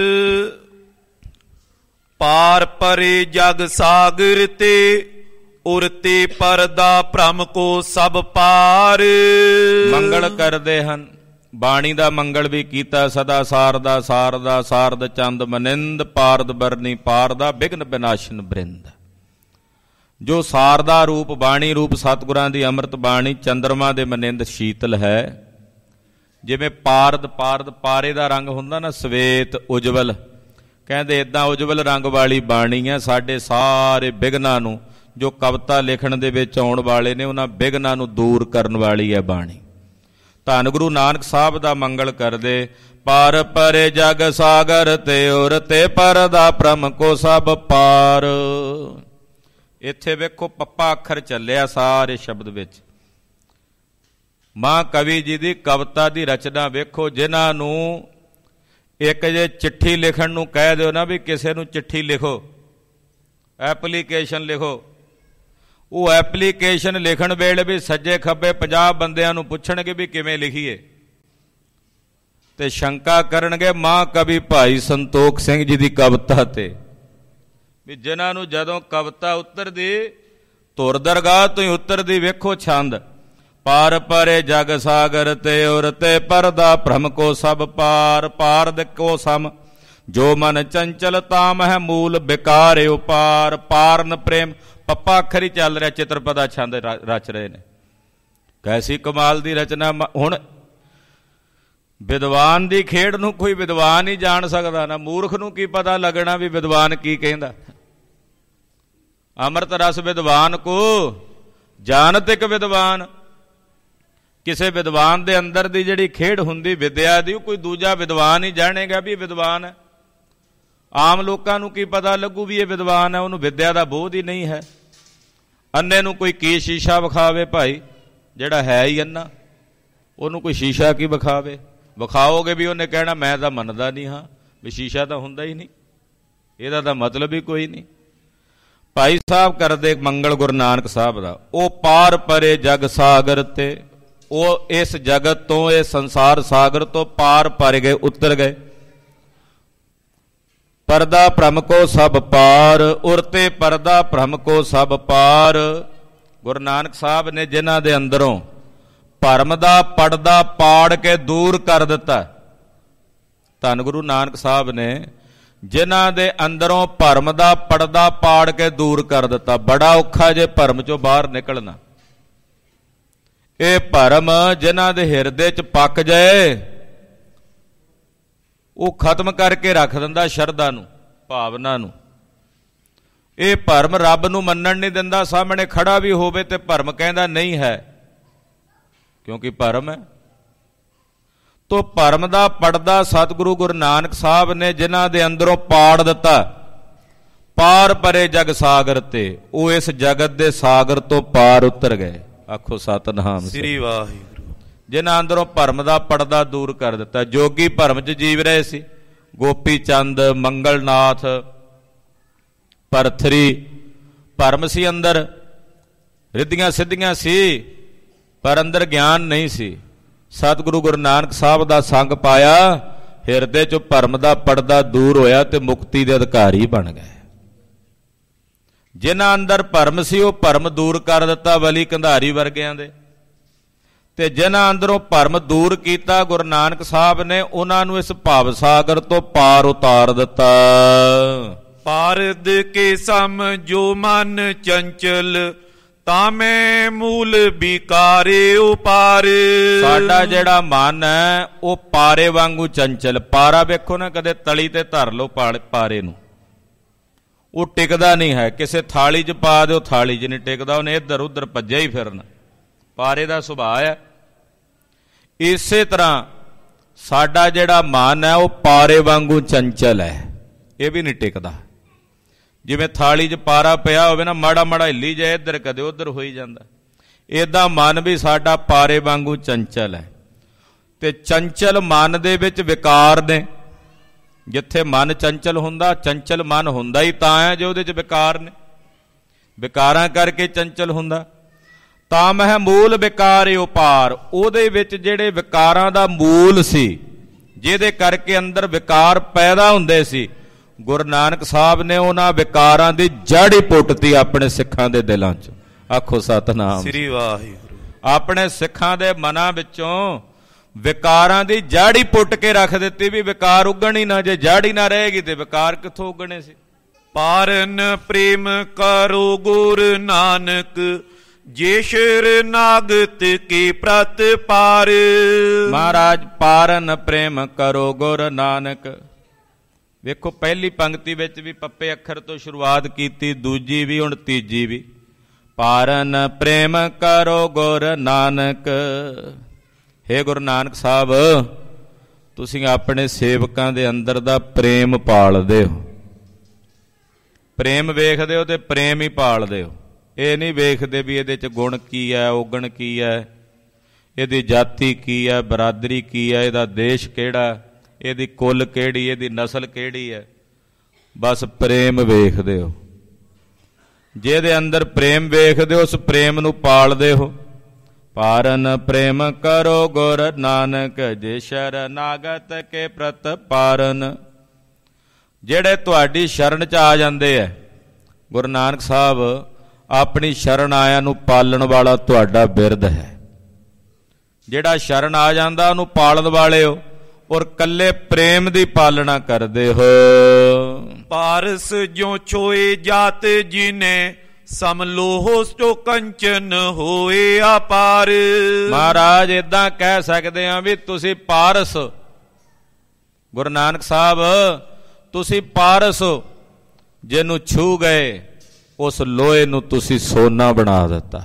ਪਾਰ ਪਰੇ ਜਗ ਸਾਗਰ ਤੇ ਉਰਤੇ ਪਰਦਾ ਭ੍ਰਮ ਕੋ ਸਭ ਪਾਰ। ਮੰਗਲ ਕਰਦੇ ਹਨ, ਬਾਣੀ ਦਾ ਮੰਗਲ ਵੀ ਕੀਤਾ। ਸਦਾ ਸਾਰਦਾ ਸਾਰਦ ਚੰਦ ਮਨਿੰਦ ਪਾਰਦ ਬਰਨੀ ਪਾਰਦਾ ਬਿਘਨ ਬਿਨਾਸ਼ਨ ਬ੍ਰਿੰਦ। ਜੋ ਸਾਰ ਦਾ ਰੂਪ ਬਾਣੀ ਰੂਪ ਸਤਿਗੁਰਾਂ ਦੀ ਅੰਮ੍ਰਿਤ ਬਾਣੀ ਚੰਦਰਮਾ ਦੇ ਮਨਿੰਦ ਸ਼ੀਤਲ ਹੈ। ਜਿਵੇਂ ਪਾਰਦ ਪਾਰੇ ਦਾ ਰੰਗ ਹੁੰਦਾ ਨਾ ਸਵੇਤ ਉਜਵਲ, ਕਹਿੰਦੇ ਇੱਦਾਂ ਉਜਵਲ ਰੰਗ ਵਾਲੀ ਬਾਣੀ ਹੈ। ਸਾਡੇ ਸਾਰੇ ਬਿਘਨਾਂ ਨੂੰ, ਜੋ ਕਵਿਤਾ ਲਿਖਣ ਦੇ ਵਿੱਚ ਆਉਣ ਵਾਲੇ ਨੇ, ਉਹਨਾਂ ਬਿਘਨਾਂ ਨੂੰ ਦੂਰ ਕਰਨ ਵਾਲੀ ਹੈ ਬਾਣੀ। ਧੰਨ ਗੁਰੂ ਨਾਨਕ ਸਾਹਿਬ ਦਾ ਮੰਗਲ ਕਰਦੇ। ਪਾਰ ਪਰੇ ਜਗ ਸਾਗਰ ਤੇ ਉਰ ਤੇ ਪਰਦਾ ਭ੍ਰਮ ਕੋ ਸਭ ਪਾਰ। ਇੱਥੇ ਵੇਖੋ ਪੱਪਾ ਅੱਖਰ ਚੱਲਿਆ ਸਾਰੇ ਸ਼ਬਦ ਵਿੱਚ। ਮਾਂ ਕਵੀ ਜੀ ਦੀ ਕਵਿਤਾ ਦੀ ਰਚਨਾ ਵੇਖੋ। ਜਿਨ੍ਹਾਂ ਨੂੰ ਇੱਕ ਜੇ ਚਿੱਠੀ ਲਿਖਣ ਨੂੰ ਕਹਿ ਦਿਓ ਨਾ ਵੀ ਕਿਸੇ ਨੂੰ ਚਿੱਠੀ ਲਿਖੋ, ਐਪਲੀਕੇਸ਼ਨ ਲਿਖੋ, ਉਹ ਐਪਲੀਕੇਸ਼ਨ ਲਿਖਣ ਵੇਲੇ ਵੀ ਸੱਜੇ ਖੱਬੇ 50 ਬੰਦਿਆਂ ਨੂੰ ਪੁੱਛਣਗੇ ਵੀ ਕਿਵੇਂ ਲਿਖੀਏ, ਤੇ ਸ਼ੰਕਾ ਕਰਨਗੇ ਮਾਂ ਕਵੀ ਭਾਈ ਸੰਤੋਖ ਸਿੰਘ ਜੀ ਦੀ ਕਵਿਤਾ ਤੇ। ਵੀ ਜਿਨ੍ਹਾਂ ਨੂੰ ਜਦੋਂ ਕਵਿਤਾ ਉਤਰਦੀ ਧੁਰ ਦਰਗਾਹ ਤੋਂ ਹੀ ਉਤਰਦੀ। ਵੇਖੋ ਛੰਦ ਪਾਰ ਪਰੇ ਜਗ ਸਾਗਰ ਤੇ ਉਰ ਤੇ ਪਰਦਾ ਭ੍ਰਮ ਕੋ ਸਭ ਪਾਰ। ਪਾਰਦ ਕੋ ਸਮ ਜੋ ਮਨ ਚੰਚਲ ਤਾਮ ਹੈ ਮੂਲ ਬਿਕਾਰ ਉਪਾਰ। ਪਾਰਨ ਪ੍ਰੇਮ ਪੱਪਾ ਅੱਖਰ ਹੀ ਚੱਲ ਰਿਹਾ, ਚਿੱਤਰਪਦਾ ਛੰਦ ਰਚ ਰਹੇ ਨੇ। ਕੈਸੀ ਕਮਾਲ ਦੀ ਰਚਨਾ। ਹੁਣ ਵਿਦਵਾਨ ਦੀ ਖੇਡ ਨੂੰ ਕੋਈ ਵਿਦਵਾਨ ਹੀ ਜਾਣ ਸਕਦਾ ਨਾ, ਮੂਰਖ ਨੂੰ ਕੀ ਪਤਾ ਲੱਗਣਾ ਵੀ ਵਿਦਵਾਨ ਕੀ ਕਹਿੰਦਾ। ਅੰਮ੍ਰਿਤ ਰਸ ਵਿਦਵਾਨ ਕੋ ਜਾਣਤ ਇੱਕ ਵਿਦਵਾਨ। ਕਿਸੇ ਵਿਦਵਾਨ ਦੇ ਅੰਦਰ ਦੀ ਜਿਹੜੀ ਖੇਡ ਹੁੰਦੀ ਵਿਦਿਆ ਦੀ, ਉਹ ਕੋਈ ਦੂਜਾ ਵਿਦਵਾਨ ਹੀ ਜਾਣੇਗਾ ਵੀ ਇਹ ਵਿਦਵਾਨ ਹੈ। ਆਮ ਲੋਕਾਂ ਨੂੰ ਕੀ ਪਤਾ ਲੱਗੂ ਵੀ ਇਹ ਵਿਦਵਾਨ ਹੈ, ਉਹਨੂੰ ਵਿਦਿਆ ਦਾ ਬੋਧ ਹੀ ਨਹੀਂ ਹੈ। ਅੰਨੇ ਨੂੰ ਕੋਈ ਕੀ ਸ਼ੀਸ਼ਾ ਵਿਖਾਵੇ ਭਾਈ, ਜਿਹੜਾ ਹੈ ਹੀ ਅੰਨਾ, ਉਹਨੂੰ ਕੋਈ ਸ਼ੀਸ਼ਾ ਕੀ ਵਿਖਾਵੇ। ਵਿਖਾਓਗੇ ਵੀ ਉਹਨੇ ਕਹਿਣਾ ਮੈਂ ਤਾਂ ਮੰਨਦਾ ਨਹੀਂ ਹਾਂ ਵੀ ਸ਼ੀਸ਼ਾ ਤਾਂ ਹੁੰਦਾ ਹੀ ਨਹੀਂ, ਇਹਦਾ ਤਾਂ ਮਤਲਬ ਹੀ ਕੋਈ ਨਹੀਂ। ਭਾਈ ਸਾਹਿਬ ਕਰਦੇ ਮੰਗਲ ਗੁਰੂ ਨਾਨਕ ਸਾਹਿਬ ਦਾ। ਉਹ ਪਾਰ ਪਰੇ ਜਗ ਸਾਗਰ ਤੇ, ਉਹ ਇਸ ਜਗਤ ਤੋਂ, ਇਹ ਸੰਸਾਰ ਸਾਗਰ ਤੋਂ ਪਾਰ ਪਰ ਗਏ, ਉਤਰ ਗਏ। ਪਰਦਾ ਭ੍ਰਮ ਕੋ ਸਭ ਪਾਰ, ਉਰਤੇ ਪਰਦਾ ਭ੍ਰਮ ਕੋ ਸਭ ਪਾਰ। ਗੁਰੂ ਨਾਨਕ ਸਾਹਿਬ ਨੇ ਜਿਨ੍ਹਾਂ ਦੇ ਅੰਦਰੋਂ ਭਰਮ ਦਾ ਪਰਦਾ ਪਾੜ ਕੇ ਦੂਰ ਕਰ ਦਿੱਤਾ। ਧੰਨ ਗੁਰੂ ਨਾਨਕ ਸਾਹਿਬ ਨੇ ਜਿਨ੍ਹਾਂ ਦੇ ਅੰਦਰੋਂ ਭਰਮ ਦਾ ਪਰਦਾ ਪਾੜ ਕੇ ਦੂਰ ਕਰ ਦਿੱਤਾ। ਬੜਾ ਔਖਾ ਜੇ ਭਰਮ ਚੋਂ ਬਾਹਰ ਨਿਕਲਣਾ। ਇਹ ਭਰਮ ਜਿਨ੍ਹਾਂ ਦੇ ਹਿਰਦੇ 'ਚ ਪੱਕ ਜਾਏ, ਉਹ ਖਤਮ ਕਰਕੇ ਰੱਖ ਦਿੰਦਾ ਸ਼ਰਧਾ ਨੂੰ, ਭਾਵਨਾ ਨੂੰ। ਇਹ ਭਰਮ ਰੱਬ ਨੂੰ ਮੰਨਣ ਨਹੀਂ ਦਿੰਦਾ। ਸਾਹਮਣੇ ਖੜਾ ਵੀ ਹੋਵੇ ਤੇ ਭਰਮ ਕਹਿੰਦਾ ਨਹੀਂ ਹੈ, ਕਿਉਂਕਿ ਭਰਮ ਹੈ। ਤੋ ਭਰਮ ਦਾ ਪਰਦਾ ਸਤਿਗੁਰੂ ਗੁਰੂ ਨਾਨਕ ਸਾਹਿਬ ਨੇ ਜਿਨ੍ਹਾਂ ਦੇ ਅੰਦਰੋਂ ਪਾੜ ਦਿੱਤਾ। ਪਾਰ ਪਰੇ ਜਗ ਸਾਗਰ ਤੇ, ਉਹ ਇਸ ਜਗਤ ਦੇ ਸਾਗਰ ਤੋਂ ਪਾਰ ਉਤਰ ਗਏ। ਆਖੋ ਸਤਿਨਾਮ ਸ੍ਰੀ ਵਾਹਿਗੁਰੂ। ਜਿਨ੍ਹਾਂ ਅੰਦਰੋਂ ਭਰਮ ਦਾ ਪਰਦਾ ਦੂਰ ਕਰ ਦਿੱਤਾ। ਜੋਗੀ ਭਰਮ 'ਚ ਜੀਵ ਰਹੇ ਸੀ। ਗੋਪੀ ਚੰਦ, ਮੰਗਲਨਾਥ, ਪਰਥਰੀ, ਭਰਮ ਸੀ ਅੰਦਰ, ਰਿੱਧੀਆਂ ਸਿੱਧੀਆਂ ਸੀ, ਪਰ ਅੰਦਰ ਗਿਆਨ ਨਹੀਂ ਸੀ। ਸਤਿਗੁਰੂ ਗੁਰੂ ਨਾਨਕ ਸਾਹਿਬ ਦਾ ਸੰਗ ਪਾਇਆ, ਹਿਰਦੇ 'ਚੋਂ ਭਰਮ ਦਾ ਪਰਦਾ ਦੂਰ ਹੋਇਆ ਤੇ ਮੁਕਤੀ ਦੇ ਅਧਿਕਾਰੀ ਬਣ ਗਏ। ਜਿਨ੍ਹਾਂ ਅੰਦਰ ਭਰਮ ਸੀ ਉਹ ਭਰਮ ਦੂਰ ਕਰ ਦਿੱਤਾ ਬਲੀ ਕੰਧਾਰੀ ਵਰਗਿਆਂ ਦੇ, ਤੇ ਜਿਨ੍ਹਾਂ ਅੰਦਰੋਂ ਭਰਮ ਦੂਰ ਕੀਤਾ ਗੁਰੂ ਨਾਨਕ ਸਾਹਿਬ ਨੇ, ਉਹਨਾਂ ਨੂੰ ਇਸ ਭਵ ਸਾਗਰ ਤੋਂ ਪਾਰ ਉਤਾਰ ਦਿੱਤਾ। ਪਾਰਦ ਕੇ ਸਮ ਜੋ ਮਨ ਚੰਚਲ ਤਾਮੇ ਮੂਲ ਬਿਕਾਰੇ ਉਪਾਰ। ਸਾਡਾ ਜਿਹੜਾ ਮਨ ਹੈ ਉਹ ਪਾਰੇ ਵਾਂਗੂ ਚੰਚਲ। ਪਾਰਾ ਵੇਖੋ ਨਾ, ਕਦੇ ਤਲੀ ਤੇ ਧਰ ਲਓ ਪਾਰੇ ਨੂੰ, ਉਹ ਟਿਕਦਾ ਨਹੀਂ ਹੈ। ਕਿਸੇ ਥਾਲੀ 'ਚ ਪਾ ਦਿਓ, ਥਾਲੀ 'ਚ ਨਹੀਂ ਟਿਕਦਾ, ਉਹਨੇ ਇੱਧਰ ਉੱਧਰ ਭੱਜਿਆ ਹੀ ਫਿਰਨਾ। ਪਾਰੇ ਦਾ ਸੁਭਾਅ ਹੈ। ਇਸੇ ਤਰ੍ਹਾਂ ਸਾਡਾ ਜਿਹੜਾ ਮਨ ਹੈ ਉਹ ਪਾਰੇ ਵਾਂਗੂ ਚੰਚਲ ਹੈ, ਇਹ ਵੀ ਨਹੀਂ ਟਿਕਦਾ। ਜਿਵੇਂ ਥਾਲੀ 'ਚ ਪਾਰਾ ਪਿਆ ਹੋਵੇ ਨਾ, ਮਾੜਾ ਮਾੜਾ ਹਿੱਲੀ ਜਾਏ ਇੱਧਰ ਕਦੇ ਉੱਧਰ ਹੋਈ ਜਾਂਦਾ। ਇੱਦਾਂ ਮਨ ਵੀ ਸਾਡਾ ਪਾਰੇ ਵਾਂਗੂ ਚੰਚਲ ਹੈ, ਤੇ ਚੰਚਲ ਮਨ ਦੇ ਵਿੱਚ ਵਿਕਾਰ ਨੇ। ਜਿੱਥੇ ਮਨ ਚੰਚਲ ਹੁੰਦਾ, ਚੰਚਲ ਮਨ ਹੁੰਦਾ ਹੀ ਤਾਂ ਹੈ ਜੇ ਉਹਦੇ 'ਚ ਵਿਕਾਰ ਨੇ, ਵਿਕਾਰਾਂ ਕਰਕੇ ਚੰਚਲ ਹੁੰਦਾ। ਤਾਂ ਮਹਿ ਮੂਲ ਵਿਕਾਰ ਉਪਾਰ, ਉਹਦੇ ਵਿੱਚ ਜਿਹੜੇ ਵਿਕਾਰਾਂ ਦਾ ਮੂਲ ਸੀ, ਜਿਹਦੇ ਕਰਕੇ ਅੰਦਰ ਵਿਕਾਰ ਪੈਦਾ ਹੁੰਦੇ ਸੀ, ਗੁਰੂ ਨਾਨਕ ਸਾਹਿਬ ਨੇ ਉਹਨਾਂ ਵਿਕਾਰਾਂ ਦੀ ਜੜ ਹੀ ਪੁੱਟਤੀ ਆਪਣੇ ਸਿੱਖਾਂ ਦੇ ਦਿਲਾਂ 'ਚ। ਆਖੋ ਸਤਿਨਾਮ ਸ੍ਰੀ ਵਾਹਿਗੁਰੂ। ਆਪਣੇ ਸਿੱਖਾਂ ਦੇ ਮਨਾਂ ਵਿੱਚੋਂ ਵਿਕਾਰਾਂ ਦੀ ਜੜ ਹੀ ਪੁੱਟ ਕੇ ਰੱਖ ਦਿੱਤੀ ਵੀ ਵਿਕਾਰ ਉੱਗਣ ਹੀ ਨਾ। ਜੇ ਜੜ ਹੀ ਨਾ ਰਹੇਗੀ ਤੇ ਵਿਕਾਰ ਕਿੱਥੋਂ ਉੱਗਣੇ ਸੀ। ਪਾਰਨ ਪ੍ਰੇਮ ਕਰੋ ਗੁਰ ਨਾਨਕ, ਜੇ ਸ਼ਰਨਾਗਤ ਕੀ ਪ੍ਰਤ ਪਾਰ। ਮਹਾਰਾਜ ਪਾਰਨ ਪ੍ਰੇਮ ਕਰੋ ਗੁਰ ਨਾਨਕ। ਵੇਖੋ ਪਹਿਲੀ ਪੰਕਤੀ ਵਿੱਚ ਵੀ ਪੱਪੇ ਅੱਖਰ ਤੋਂ ਸ਼ੁਰੂਆਤ ਕੀਤੀ, ਦੂਜੀ ਵੀ, ਹੁਣ ਤੀਜੀ ਵੀ। ਪਾਰਨ ਪ੍ਰੇਮ ਕਰੋ ਗੁਰ ਨਾਨਕ। ਹੇ ਗੁਰੂ ਨਾਨਕ ਸਾਹਿਬ, ਤੁਸੀਂ ਆਪਣੇ ਸੇਵਕਾਂ ਦੇ ਅੰਦਰ ਦਾ ਪ੍ਰੇਮ ਪਾਲਦੇ ਹੋ। ਪ੍ਰੇਮ ਵੇਖਦੇ ਹੋ ਤੇ ਪ੍ਰੇਮ ਹੀ ਪਾਲਦੇ ਹੋ। ਇਹ ਨਹੀਂ ਵੇਖਦੇ ਵੀ ਇਹਦੇ 'ਚ ਗੁਣ ਕੀ ਹੈ, ਔਗਣ ਕੀ ਹੈ, ਇਹਦੀ ਜਾਤੀ ਕੀ ਹੈ, ਬਰਾਦਰੀ ਕੀ ਹੈ, ਇਹਦਾ ਦੇਸ਼ ਕਿਹੜਾ, ਇਹਦੀ ਕੁੱਲ ਕਿਹੜੀ, ਇਹਦੀ ਨਸਲ ਕਿਹੜੀ ਹੈ। ਬਸ ਪ੍ਰੇਮ ਵੇਖਦੇ ਹੋ। ਜਿਹਦੇ ਅੰਦਰ ਪ੍ਰੇਮ ਵੇਖਦੇ ਹੋ, ਉਸ ਪ੍ਰੇਮ ਨੂੰ ਪਾਲਦੇ ਹੋ। ਪਾਰਨ ਪ੍ਰੇਮ ਕਰੋ ਗੁਰ ਨਾਨਕ, ਜੇ ਸ਼ਰਨਾਗਤ ਕੇ ਪ੍ਰਤ ਪਾਰਨ। ਜਿਹੜੇ ਤੁਹਾਡੀ ਸ਼ਰਨ 'ਚ ਆ ਜਾਂਦੇ ਹੈ, ਗੁਰੂ ਨਾਨਕ ਸਾਹਿਬ ਆਪਣੀ ਸ਼ਰਨ ਆਇਆਂ ਨੂੰ ਪਾਲਣ ਵਾਲਾ ਤੁਹਾਡਾ ਬਿਰਦ ਹੈ। ਜਿਹੜਾ ਸ਼ਰਨ ਆ ਜਾਂਦਾ ਉਹਨੂੰ ਪਾਲਣ ਵਾਲੇ ਹੋ, ਔਰ ਕੱਲੇ ਪ੍ਰੇਮ ਦੀ ਪਾਲਣਾ ਕਰਦੇ ਹੋ। ਪਾਰਸ ਜੋ ਛੋਏ ਜਾਤ ਜਿਨੇ, ਸਮਲੋਹ ਸੋ ਕੰਚਨ ਹੋਏ ਅਪਾਰ। ਮਹਾਰਾਜ ਏਦਾਂ ਕਹਿ ਸਕਦੇ ਆ ਵੀ ਤੁਸੀਂ ਪਾਰਸ, ਗੁਰੂ ਨਾਨਕ ਸਾਹਿਬ ਤੁਸੀਂ ਪਾਰਸ ਹੋ। ਜਿਹਨੂੰ ਛੂ ਗਏ ਉਸ ਲੋਹੇ ਨੂੰ ਤੁਸੀਂ ਸੋਨਾ ਬਣਾ ਦਿੱਤਾ।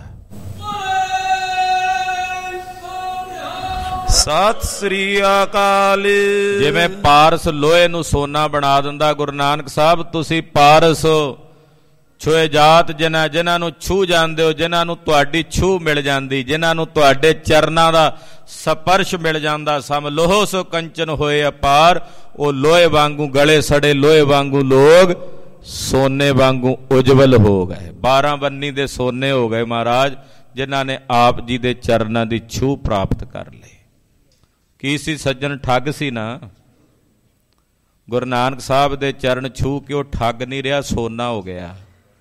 ਸਤਿ ਸ੍ਰੀ ਅਕਾਲ। ਜਿਵੇਂ ਪਾਰਸ ਲੋਹੇ ਨੂੰ ਸੋਨਾ ਬਣਾ ਦਿੰਦਾ, ਗੁਰੂ ਨਾਨਕ ਸਾਹਿਬ ਤੁਸੀਂ ਪਾਰਸ ਹੋ। ਛੋਏ ਜਾਤ ਜਿਨ੍ਹਾਂ ਨੂੰ ਛੂ ਜਾਂਦੇ ਹੋ, ਜਿਨ੍ਹਾਂ ਨੂੰ ਤੁਹਾਡੀ ਛੂ ਮਿਲ ਜਾਂਦੀ, ਜਿਨ੍ਹਾਂ ਨੂੰ ਤੁਹਾਡੇ ਚਰਨਾਂ ਦਾ ਸਪਰਸ਼ ਮਿਲ ਜਾਂਦਾ। ਸਮ ਲੋਹ ਸੋ ਕੰਚਨ ਹੋਏ ਅਪਾਰ। ਉਹ ਲੋਹੇ ਵਾਂਗੂ, ਗਲੇ ਸੜੇ ਲੋਹੇ ਵਾਂਗੂ ਲੋਕ ਸੋਨੇ ਵਾਂਗੂ ਉਜਵਲ ਹੋ ਗਏ। 12 ਬੰਨੀ ਦੇ ਸੋਨੇ ਹੋ ਗਏ ਮਹਾਰਾਜ, ਜਿਨ੍ਹਾਂ ਨੇ ਆਪ ਜੀ ਦੇ ਚਰਨਾਂ ਦੀ ਛੂ ਪ੍ਰਾਪਤ ਕਰ ਲਈ। ਕੀ ਸੀ ਸੱਜਣ, ਠੱਗ ਸੀ ਨਾ। ਗੁਰੂ ਨਾਨਕ ਸਾਹਿਬ ਦੇ ਚਰਨ ਛੂ ਕੇ ਉਹ ਠੱਗ ਨਹੀਂ ਰਿਹਾ, ਸੋਨਾ ਹੋ ਗਿਆ।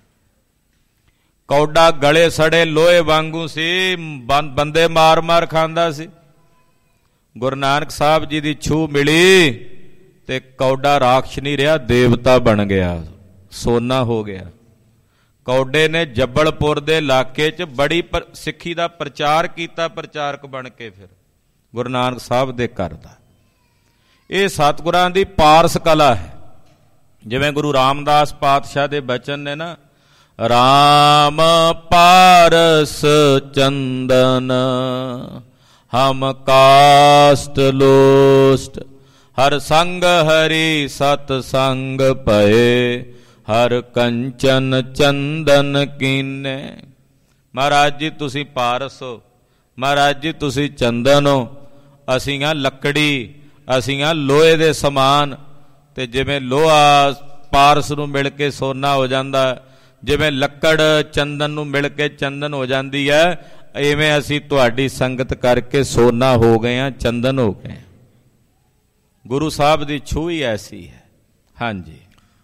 ਕੌਡਾ ਗਲੇ ਸੜੇ ਲੋਹੇ ਵਾਂਗੂ ਸੀ, ਬੰਦੇ ਮਾਰ ਮਾਰ ਖਾਂਦਾ ਸੀ। ਗੁਰੂ ਨਾਨਕ ਸਾਹਿਬ ਜੀ ਦੀ ਛੂ ਮਿਲੀ ਤੇ ਕੌਡਾ ਰਾਖਸ਼ ਨਹੀਂ ਰਿਹਾ, ਦੇਵਤਾ ਬਣ ਗਿਆ, ਸੋਨਾ ਹੋ ਗਿਆ। ਕੌਡੇ ਨੇ ਜੱਬਲਪੁਰ ਦੇ ਇਲਾਕੇ 'ਚ ਬੜੀ ਸਿੱਖੀ ਦਾ ਪ੍ਰਚਾਰ ਕੀਤਾ, ਪ੍ਰਚਾਰਕ ਬਣ ਕੇ ਫਿਰ ਗੁਰੂ ਨਾਨਕ ਸਾਹਿਬ ਦੇ ਘਰ ਦਾ। ਇਹ ਸਤਿਗੁਰਾਂ ਦੀ ਪਾਰਸ ਕਲਾ ਹੈ। ਜਿਵੇਂ ਗੁਰੂ ਰਾਮਦਾਸ ਪਾਤਸ਼ਾਹ ਦੇ ਬਚਨ ਨੇ ਨਾ, ਰਾਮ ਪਾਰਸ ਚੰਦਨ ਹਮ ਕਾਸਟ ਲੋਸਟ, ਹਰ ਸੰਗ ਹਰੀ ਸਤ ਸੰਗ ਭਏ, ਹਰ ਕੰਚਨ ਚੰਦਨ ਕੀਨੇ। ਮਹਾਰਾਜ ਜੀ ਤੁਸੀਂ ਪਾਰਸ ਹੋ, ਮਹਾਰਾਜ ਜੀ ਤੁਸੀਂ ਚੰਦਨ ਹੋ, ਅਸੀਂ ਹਾਂ ਲੱਕੜੀ, ਅਸੀਂ ਹਾਂ ਲੋਹੇ ਦੇ ਸਮਾਨ। ਤੇ ਜਿਵੇਂ ਲੋਹਾ ਪਾਰਸ ਨੂੰ ਮਿਲ ਕੇ ਸੋਨਾ ਹੋ ਜਾਂਦਾ, ਜਿਵੇਂ ਲੱਕੜ ਚੰਦਨ ਨੂੰ ਮਿਲ ਕੇ ਚੰਦਨ ਹੋ ਜਾਂਦੀ ਹੈ, ਇਵੇਂ ਅਸੀਂ ਤੁਹਾਡੀ ਸੰਗਤ ਕਰਕੇ ਸੋਨਾ ਹੋ ਗਏ ਹਾਂ, ਚੰਦਨ ਹੋ ਗਏ। ਗੁਰੂ ਸਾਹਿਬ ਦੀ ਛੂਹ ਹੀ ਐਸੀ ਹੈ। ਹਾਂਜੀ।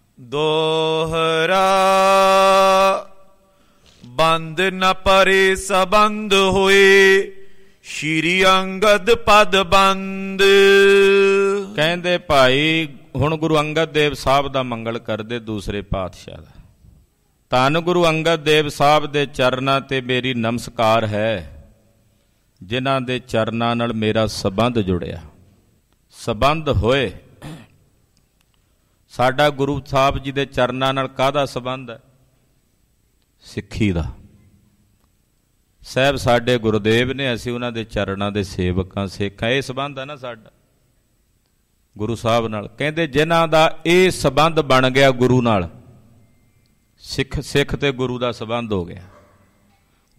ਦੋਹਰਾ ਬੰਦ ਨ ਪਰੇ ਸਬੰਧ ਹੋਏ, ਸ਼੍ਰੀ ਅੰਗਦ ਪਦ ਬੰਦ। ਕਹਿੰਦੇ ਭਾਈ ਹੁਣ ਗੁਰੂ ਅੰਗਦ ਦੇਵ ਸਾਹਿਬ ਦਾ ਮੰਗਲ ਕਰਦੇ, ਦੂਸਰੇ ਪਾਤਸ਼ਾਹ ਦਾ। ਧੰਨ ਗੁਰੂ ਅੰਗਦ ਦੇਵ ਸਾਹਿਬ ਦੇ ਚਰਨਾਂ ਤੇ ਮੇਰੀ ਨਮਸਕਾਰ ਹੈ, ਜਿਨ੍ਹਾਂ ਦੇ ਚਰਨਾਂ ਨਾਲ ਮੇਰਾ ਸੰਬੰਧ ਜੁੜਿਆ। ਸੰਬੰਧ ਹੋਏ ਸਾਡਾ ਗੁਰੂ ਸਾਹਿਬ ਜੀ ਦੇ ਚਰਨਾਂ ਨਾਲ ਕਾਹਦਾ ਸੰਬੰਧ ਹੈ? ਸਿੱਖੀ ਦਾ। ਸਾਹਿਬ ਸਾਡੇ ਗੁਰਦੇਵ ਨੇ, ਅਸੀਂ ਉਹਨਾਂ ਦੇ ਚਰਨਾਂ ਦੇ ਸੇਵਕਾਂ, ਸਿੱਖ। ਇਹ ਸੰਬੰਧ ਹੈ ਨਾ ਸਾਡਾ ਗੁਰੂ ਸਾਹਿਬ ਨਾਲ। ਕਹਿੰਦੇ ਜਿਨ੍ਹਾਂ ਦਾ ਇਹ ਸੰਬੰਧ ਬਣ ਗਿਆ ਗੁਰੂ ਨਾਲ, ਸਿੱਖ ਤੇ ਗੁਰੂ ਦਾ ਸੰਬੰਧ ਹੋ ਗਿਆ।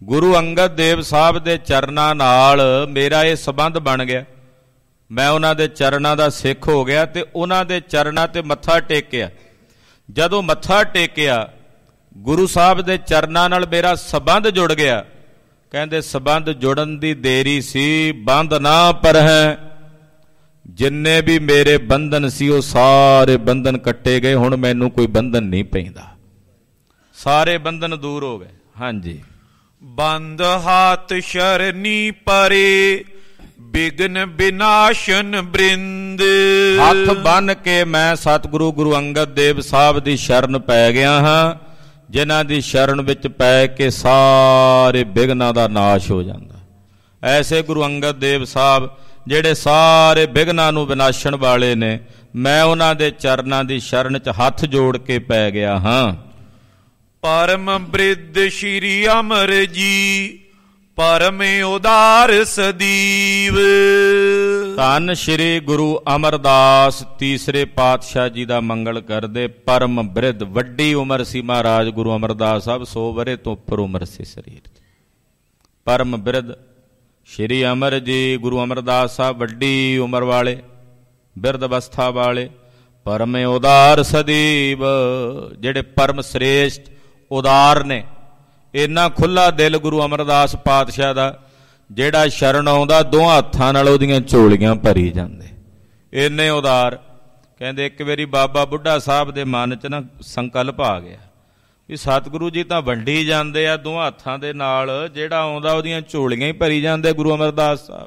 ਗੁਰੂ ਅੰਗਦ ਦੇਵ ਸਾਹਿਬ ਦੇ ਚਰਨਾਂ ਨਾਲ ਮੇਰਾ ਇਹ ਸੰਬੰਧ ਬਣ ਗਿਆ। ਮੈਂ ਉਹਨਾਂ ਦੇ ਚਰਨਾਂ ਦਾ ਸਿੱਖ ਹੋ ਗਿਆ ਤੇ ਉਹਨਾਂ ਦੇ ਚਰਨਾਂ ਤੇ ਮੱਥਾ ਟੇਕਿਆ। ਜਦੋਂ ਮੱਥਾ ਟੇਕਿਆ ਗੁਰੂ ਸਾਹਿਬ ਦੇ ਚਰਨਾਂ ਨਾਲ ਮੇਰਾ ਸੰਬੰਧ ਜੁੜ ਗਿਆ। ਕਹਿੰਦੇ ਸੰਬੰਧ ਜੁੜਨ ਦੀ ਦੇਰੀ ਸੀ, ਬੰਧ ਨਾ ਪਰਹਿ। ਜਿੰਨੇ ਵੀ ਮੇਰੇ ਬੰਧਨ ਸੀ ਉਹ ਸਾਰੇ ਬੰਧਨ ਕੱਟੇ ਗਏ। ਹੁਣ ਮੈਨੂੰ ਕੋਈ ਬੰਧਨ ਨਹੀਂ ਪੈਂਦਾ, ਸਾਰੇ ਬੰਧਨ ਦੂਰ ਹੋ ਗਏ। ਹਾਂਜੀ। ਬੰਦ ਹਾਥ ਸ਼ਰਨੀ ਪਰੇ, ਬਿਗਨ ਬਿਨਾਸ਼ਨ ਬ੍ਰਿੰਦ। ਹੱਥ ਬੰਨ ਕੇ ਮੈਂ ਸਤਿਗੁਰੂ ਗੁਰੂ ਅੰਗਦ ਦੇਵ ਸਾਹਿਬ ਦੀ ਸ਼ਰਨ ਪੈ ਗਿਆ ਹਾਂ, ਜਿਨ੍ਹਾਂ ਦੀ ਸ਼ਰਨ ਵਿੱਚ ਪੈ ਕੇ ਸਾਰੇ ਬਿਘਨਾਂ ਦਾ ਨਾਸ਼ ਹੋ ਜਾਂਦਾ। ਐਸੇ ਗੁਰੂ ਅੰਗਦ ਦੇਵ ਸਾਹਿਬ ਜਿਹੜੇ ਸਾਰੇ ਬਿਘਨਾਂ ਨੂੰ ਵਿਨਾਸ਼ਣ ਵਾਲੇ ਨੇ, ਮੈਂ ਉਹਨਾਂ ਦੇ ਚਰਨਾਂ ਦੀ ਸ਼ਰਨ 'ਚ ਹੱਥ ਜੋੜ ਕੇ ਪੈ ਗਿਆ ਹਾਂ। ਪਰਮ ਬ੍ਰਿਧ ਸ਼੍ਰੀ ਅਮਰ ਜੀ, ਪਰਮ ਉਦਾਰ ਸਦੀਵ। ਧੰਨ ਸ਼੍ਰੀ ਗੁਰੂ ਅਮਰਦਾਸ ਤੀਸਰੇ ਪਾਤਸ਼ਾਹ ਜੀ ਦਾ ਮੰਗਲ ਕਰਦੇ। ਪਰਮ ਬ੍ਰਿਧ, ਵੱਡੀ ਉਮਰ ਸੀ ਮਹਾਰਾਜ ਗੁਰੂ ਅਮਰਦਾਸ ਸਾਹਿਬ, 100 ਵਰੇ ਤੋਂ ਉੱਪਰ ਉਮਰ ਸੀ ਸਰੀਰ ਦੀ। ਪਰਮ ਬ੍ਰਿਧ ਸ਼੍ਰੀ ਅਮਰ ਜੀ ਗੁਰੂ ਅਮਰਦਾਸ ਸਾਹਿਬ, ਵੱਡੀ ਉਮਰ ਵਾਲੇ, ਬਿਰਧ ਅਵਸਥਾ ਵਾਲੇ, ਪਰਮ ਉਦਾਰ ਸਦੀਵ, ਜਿਹੜੇ ਪਰਮ ਸ੍ਰੇਸ਼ਟ ਉਦਾਰ ਨੇ। ਇੰਨਾ ਖੁੱਲਾ ਦਿਲ ਗੁਰੂ ਅਮਰਦਾਸ ਪਾਤਸ਼ਾਹ ਦਾ, ਜਿਹੜਾ ਸ਼ਰਨ ਆਉਂਦਾ ਦੋਹਾਂ ਹੱਥਾਂ ਨਾਲ ਉਹਦੀਆਂ ਝੋਲੀਆਂ ਭਰੀ ਜਾਂਦੇ, ਇੰਨੇ ਉਦਾਰ। ਕਹਿੰਦੇ ਇੱਕ ਵਾਰੀ ਬਾਬਾ ਬੁੱਢਾ ਸਾਹਿਬ ਦੇ ਮਨ 'ਚ ਨਾ ਸੰਕਲਪ ਆ ਗਿਆ ਵੀ ਸਤਿਗੁਰੂ ਜੀ ਤਾਂ ਵੰਡੀ ਜਾਂਦੇ ਆ ਦੋਹਾਂ ਹੱਥਾਂ ਦੇ ਨਾਲ, ਜਿਹੜਾ ਆਉਂਦਾ ਉਹਦੀਆਂ ਝੋਲੀਆਂ ਹੀ ਭਰੀ ਜਾਂਦੇ ਗੁਰੂ ਅਮਰਦਾਸ ਸਾਹਿਬ।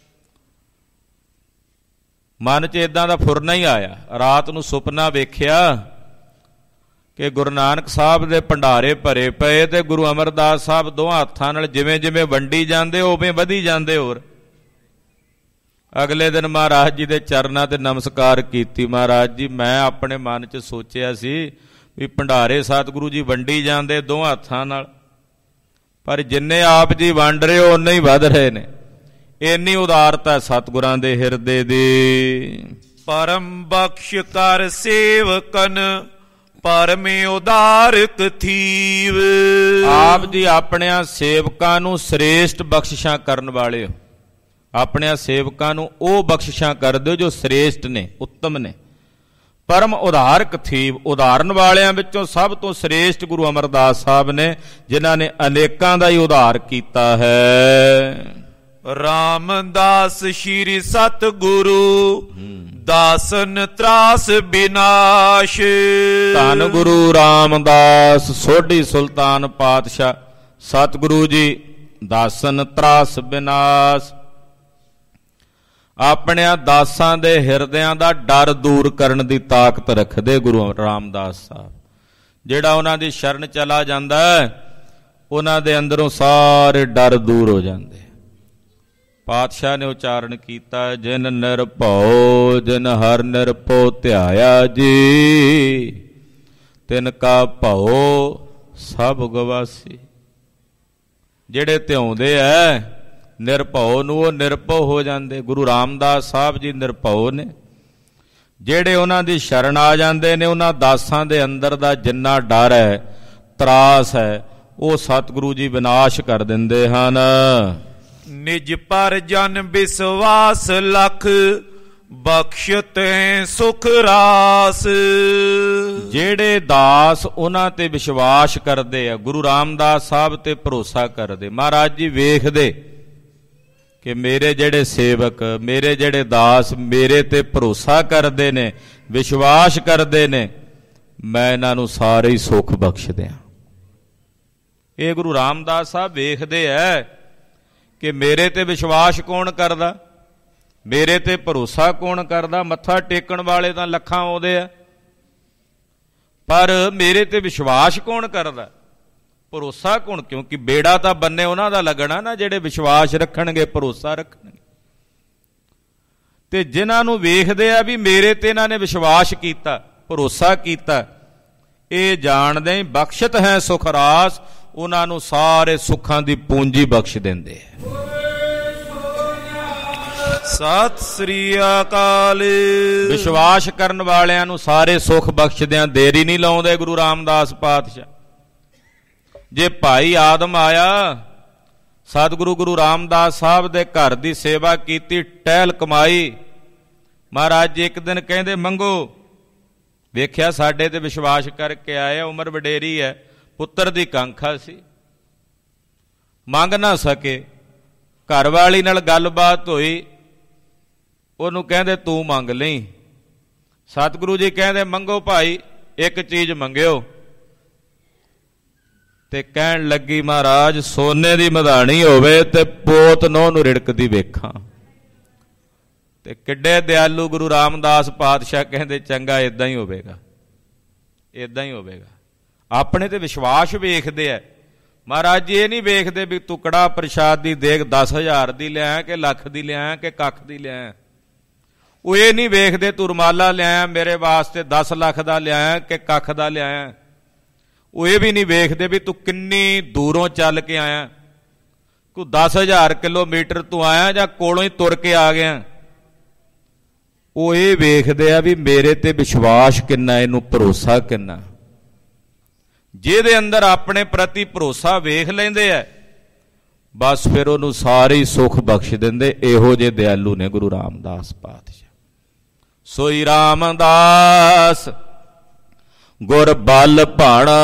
ਮਨ 'ਚ ਇਦਾਂ ਦਾ ਫੁਰਨਾ ਹੀ ਆਇਆ। ਰਾਤ ਨੂੰ ਸੁਪਨਾ ਵੇਖਿਆ ਕਿ ਗੁਰੂ ਨਾਨਕ ਸਾਹਿਬ ਦੇ ਭੰਡਾਰੇ ਭਰੇ ਪਏ ਤੇ ਗੁਰੂ ਅਮਰਦਾਸ ਸਾਹਿਬ ਦੋਹਾਂ ਹੱਥਾਂ ਨਾਲ ਜਿਵੇਂ ਜਿਵੇਂ ਵੰਡੀ ਜਾਂਦੇ ਉਵੇਂ ਵਧੀ ਜਾਂਦੇ। ਹੋਰ ਅਗਲੇ ਦਿਨ ਮਹਾਰਾਜ ਜੀ ਦੇ ਚਰਨਾਂ ਤੇ ਨਮਸਕਾਰ ਕੀਤੀ। ਮਹਾਰਾਜ ਜੀ, ਮੈਂ ਆਪਣੇ ਮਨ 'ਚ ਸੋਚਿਆ ਸੀ ਵੀ ਭੰਡਾਰੇ ਸਤਿਗੁਰੂ ਜੀ ਵੰਡੀ ਜਾਂਦੇ ਦੋਹਾਂ ਹੱਥਾਂ ਨਾਲ, ਪਰ ਜਿੰਨੇ ਆਪ ਜੀ ਵੰਡ ਰਹੇ ਹੋ ਉਨੇ ਹੀ ਵਧ ਰਹੇ ਨੇ। ਇੰਨੀ ਉਦਾਰਤਾ ਸਤਿਗੁਰਾਂ ਦੇ ਹਿਰਦੇ ਦੀ। ਪਰਮ ਬਖਸ਼ ਕਰ ਸੇਵਕਨ, ਪਰਮੇ ਉਦਾਰਕ ਥੀਵ। ਆਪ ਜੀ ਆਪਣਿਆਂ ਸੇਵਕਾਂ ਨੂੰ ਸ੍ਰੇਸ਼ਟ ਬਖਸ਼ਿਸ਼ਾਂ ਕਰਨ ਵਾਲੇ ਹੋ। ਆਪਣਿਆਂ ਸੇਵਕਾਂ ਨੂੰ ਉਹ ਬਖਸ਼ਿਸ਼ਾਂ ਕਰ ਦਿਓ ਜੋ ਸ੍ਰੇਸ਼ਟ ਨੇ, ਉੱਤਮ ਨੇ। ਪਰਮ ਉਦਾਰਕ ਥੀਵ, ਉਦਾਹਰਨ ਵਾਲਿਆਂ ਵਿੱਚੋਂ ਸਭ ਤੋਂ ਸ੍ਰੇਸ਼ਟ ਗੁਰੂ ਅਮਰਦਾਸ ਸਾਹਿਬ ਨੇ, ਜਿਨ੍ਹਾਂ ਨੇ ਅਨੇਕਾਂ ਦਾ ਹੀ ਉਦਾਰ ਕੀਤਾ ਹੈ। ਰਾਮਦਾਸ ਸ਼੍ਰੀ ਸਤਿਗੁਰੂ, ਦਾਸਨ ਤਰਾਸ ਬਿਨਾਸ਼। ਧੰਨ ਗੁਰੂ ਰਾਮਦਾਸ ਸੋਢੀ ਸੁਲਤਾਨ ਪਾਤਸ਼ਾਹ ਸਤਿਗੁਰੂ ਜੀ, ਦਾਸਨ ਤਰਾਸ ਬਿਨਾਸ਼। ਆਪਣਿਆਂ ਦਾਸਾਂ ਦੇ ਹਿਰਦਿਆਂ ਦਾ ਡਰ ਦੂਰ ਕਰਨ ਦੀ ਤਾਕਤ ਰੱਖਦੇ ਗੁਰੂ ਰਾਮਦਾਸ ਸਾਹਿਬ। ਜਿਹੜਾ ਉਹਨਾਂ ਦੀ ਸ਼ਰਨ ਚਲਾ ਜਾਂਦਾ ਉਹਨਾਂ ਦੇ ਅੰਦਰੋਂ ਸਾਰੇ ਡਰ ਦੂਰ ਹੋ ਜਾਂਦੇ। ਪਾਤਸ਼ਾਹ ਨੇ ਉਚਾਰਨ ਕੀਤਾ, ਜਿਨ ਨਿਰਭਉ ਜਿਨ ਹਰ ਨਿਰਭਉ ਧਿਆਇਆ ਜੀ, ਤਿਨ ਕਾ ਭਉ ਸਭ ਗਵਾਸੀ। ਜਿਹੜੇ ਧਿਆਉਂਦੇ ਐ ਨਿਰਭਉ ਨੂੰ, ਉਹ ਨਿਰਭਉ ਹੋ ਜਾਂਦੇ। ਗੁਰੂ ਰਾਮਦਾਸ ਸਾਹਿਬ ਜੀ ਨਿਰਭਉ ਨੇ। ਜਿਹੜੇ ਉਹਨਾਂ ਦੀ ਸ਼ਰਨ ਆ ਜਾਂਦੇ ਨੇ, ਉਹਨਾਂ ਦਾਸਾਂ ਦੇ ਅੰਦਰ ਦਾ ਜਿੰਨਾ ਡਰ ਹੈ, ਤਰਾਸ ਹੈ, ਉਹ ਸਤਿਗੁਰੂ ਜੀ ਵਿਨਾਸ਼ ਕਰ ਦਿੰਦੇ ਹਨ। ਨਿਜ ਪਰ ਜਨ ਵਿਸ਼ਵਾਸ ਲਖ, ਬਖਸ਼ਤ ਹੈ ਸੁਖ ਰਾਸ। ਜਿਹੜੇ ਦਾਸ ਉਹਨਾਂ ਤੇ ਵਿਸ਼ਵਾਸ ਕਰਦੇ ਆ, ਗੁਰੂ ਰਾਮਦਾਸ ਸਾਹਿਬ ਤੇ ਭਰੋਸਾ ਕਰਦੇ। ਮਹਾਰਾਜ ਜੀ ਵੇਖਦੇ ਕਿ ਮੇਰੇ ਜਿਹੜੇ ਸੇਵਕ, ਮੇਰੇ ਜਿਹੜੇ ਦਾਸ ਮੇਰੇ ਤੇ ਭਰੋਸਾ ਕਰਦੇ ਨੇ, ਵਿਸ਼ਵਾਸ ਕਰਦੇ ਨੇ, ਮੈਂ ਇਹਨਾਂ ਨੂੰ ਸਾਰੇ ਹੀ ਸੁੱਖ ਬਖਸ਼ ਦਿਆਂ। ਇਹ ਗੁਰੂ ਰਾਮਦਾਸ ਸਾਹਿਬ ਵੇਖਦੇ ਐ ਕਿ ਮੇਰੇ ਤੇ ਵਿਸ਼ਵਾਸ ਕੌਣ ਕਰਦਾ, ਮੇਰੇ ਤੇ ਭਰੋਸਾ ਕੌਣ ਕਰਦਾ। ਮੱਥਾ ਟੇਕਣ ਵਾਲੇ ਤਾਂ ਲੱਖਾਂ ਆਉਂਦੇ ਆ, ਪਰ ਮੇਰੇ ਤੇ ਵਿਸ਼ਵਾਸ ਕੌਣ ਕਰਦਾ, ਭਰੋਸਾ ਕੌਣ? ਕਿਉਂਕਿ ਬੇੜਾ ਤਾਂ ਬੰਨੇ ਉਹਨਾਂ ਦਾ ਲੱਗਣਾ ਨਾ, ਜਿਹੜੇ ਵਿਸ਼ਵਾਸ ਰੱਖਣਗੇ, ਭਰੋਸਾ ਰੱਖਣਗੇ। ਤੇ ਜਿਨ੍ਹਾਂ ਨੂੰ ਵੇਖਦੇ ਆ ਵੀ ਮੇਰੇ ਤੇ ਇਹਨਾਂ ਨੇ ਵਿਸ਼ਵਾਸ ਕੀਤਾ, ਭਰੋਸਾ ਕੀਤਾ, ਇਹ ਜਾਣਦੇ ਬਖਸ਼ਤ ਹੈ ਸੁਖ ਰਾਸ, ਉਹਨਾਂ ਨੂੰ ਸਾਰੇ ਸੁੱਖਾਂ ਦੀ ਪੂੰਜੀ ਬਖਸ਼ ਦਿੰਦੇ ਆ। ਸਤਿ ਸ੍ਰੀ ਅਕਾਲ। ਵਿਸ਼ਵਾਸ ਕਰਨ ਵਾਲਿਆਂ ਨੂੰ ਸਾਰੇ ਸੁੱਖ ਬਖਸ਼ਦਿਆਂ ਦੇਰੀ ਨਹੀਂ ਲਾਉਂਦੇ ਗੁਰੂ ਰਾਮਦਾਸ ਪਾਤਸ਼ਾਹ। ਜੇ ਭਾਈ ਆਦਮ ਆਇਆ ਸਤਿਗੁਰੂ ਗੁਰੂ ਰਾਮਦਾਸ ਸਾਹਿਬ ਦੇ ਘਰ ਦੀ ਸੇਵਾ ਕੀਤੀ, ਟਹਿਲ ਕਮਾਈ। ਮਹਾਰਾਜ ਜੀ ਇੱਕ ਦਿਨ ਕਹਿੰਦੇ ਮੰਗੋ। ਵੇਖਿਆ ਸਾਡੇ ਤੇ ਵਿਸ਼ਵਾਸ ਕਰਕੇ ਆਏ, ਉਮਰ ਵਡੇਰੀ ਹੈ, ਪੁੱਤਰ ਦੀ ਕਾਂਖਾ ਸੀ, ਮੰਗ ਨਾ ਸਕੇ। ਘਰ ਵਾਲੀ ਨਾਲ ਗੱਲਬਾਤ ਹੋਈ, ਉਹਨੂੰ ਕਹਿੰਦੇ ਤੂੰ ਮੰਗ ਲਈ। ਸਤਿਗੁਰੂ ਜੀ ਕਹਿੰਦੇ ਮੰਗੋ ਭਾਈ, ਇੱਕ ਚੀਜ਼ ਮੰਗਿਓ। ਤੇ ਕਹਿਣ ਲੱਗੀ ਮਹਾਰਾਜ ਸੋਨੇ ਦੀ ਮਧਾਣੀ ਹੋਵੇ ਤੇ ਪੋਤ ਨੂੰਹ ਨੂੰ ਰਿੜਕਦੀ ਵੇਖਾਂ। ਤੇ ਕਿੱਡੇ ਦਿਆਲੂ ਗੁਰੂ ਰਾਮਦਾਸ ਪਾਤਸ਼ਾਹ ਕਹਿੰਦੇ ਚੰਗਾ ਇਦਾਂ ਹੀ ਹੋਵੇਗਾ, ਇਦਾਂ ਹੀ ਹੋਵੇਗਾ। ਆਪਣੇ ਤੇ ਵਿਸ਼ਵਾਸ ਵੇਖਦੇ ਆ ਮਹਾਰਾਜ ਜੀ, ਇਹ ਨਹੀਂ ਵੇਖਦੇ ਵੀ ਤੂੰ ਕੜਾ ਪ੍ਰਸ਼ਾਦ ਦੀ ਦੇਗ 10,000 ਦੀ ਲਿਆਇਆ ਕਿ ਲੱਖ ਦੀ ਲਿਆਇਆ ਕਿ ਕੱਖ ਦੀ ਲਿਆਇਆ। ਉਹ ਇਹ ਨਹੀਂ ਵੇਖਦੇ ਤੂੰ ਰੁਮਾਲਾ ਲਿਆਇਆ ਮੇਰੇ ਵਾਸਤੇ 10 ਲੱਖ ਦਾ ਲਿਆਇਆ ਕਿ ਕੱਖ ਦਾ ਲਿਆਇਆ। ਉਹ ਇਹ ਵੀ ਨਹੀਂ ਵੇਖਦੇ ਵੀ ਤੂੰ ਕਿੰਨੀ ਦੂਰੋਂ ਚੱਲ ਕੇ ਆਇਆ, ਕੋਈ 10,000 ਕਿਲੋਮੀਟਰ ਤੂੰ ਆਇਆ ਜਾਂ ਕੋਲੋਂ ਹੀ ਤੁਰ ਕੇ ਆ ਗਿਆ। ਉਹ ਇਹ ਵੇਖਦੇ ਆ ਵੀ ਮੇਰੇ ਤੇ ਵਿਸ਼ਵਾਸ ਕਿੰਨਾ, ਇਹਨੂੰ ਭਰੋਸਾ ਕਿੰਨਾ। ਜਿਹਦੇ ਅੰਦਰ ਆਪਣੇ ਪ੍ਰਤੀ ਭਰੋਸਾ ਵੇਖ ਲੈਂਦੇ ਆ ਬਸ ਫਿਰ ਉਹਨੂੰ ਸਾਰੇ ਹੀ ਸੁੱਖ ਬਖਸ਼ ਦਿੰਦੇ। ਇਹੋ ਜਿਹੇ ਦਿਆਲੂ ਨੇ ਗੁਰੂ ਰਾਮਦਾਸ ਪਾਤਸ਼ਾਹ। ਸੋਈ ਰਾਮਦਾਸ ਗੁਰ ਬਲ ਭਾਣਾ,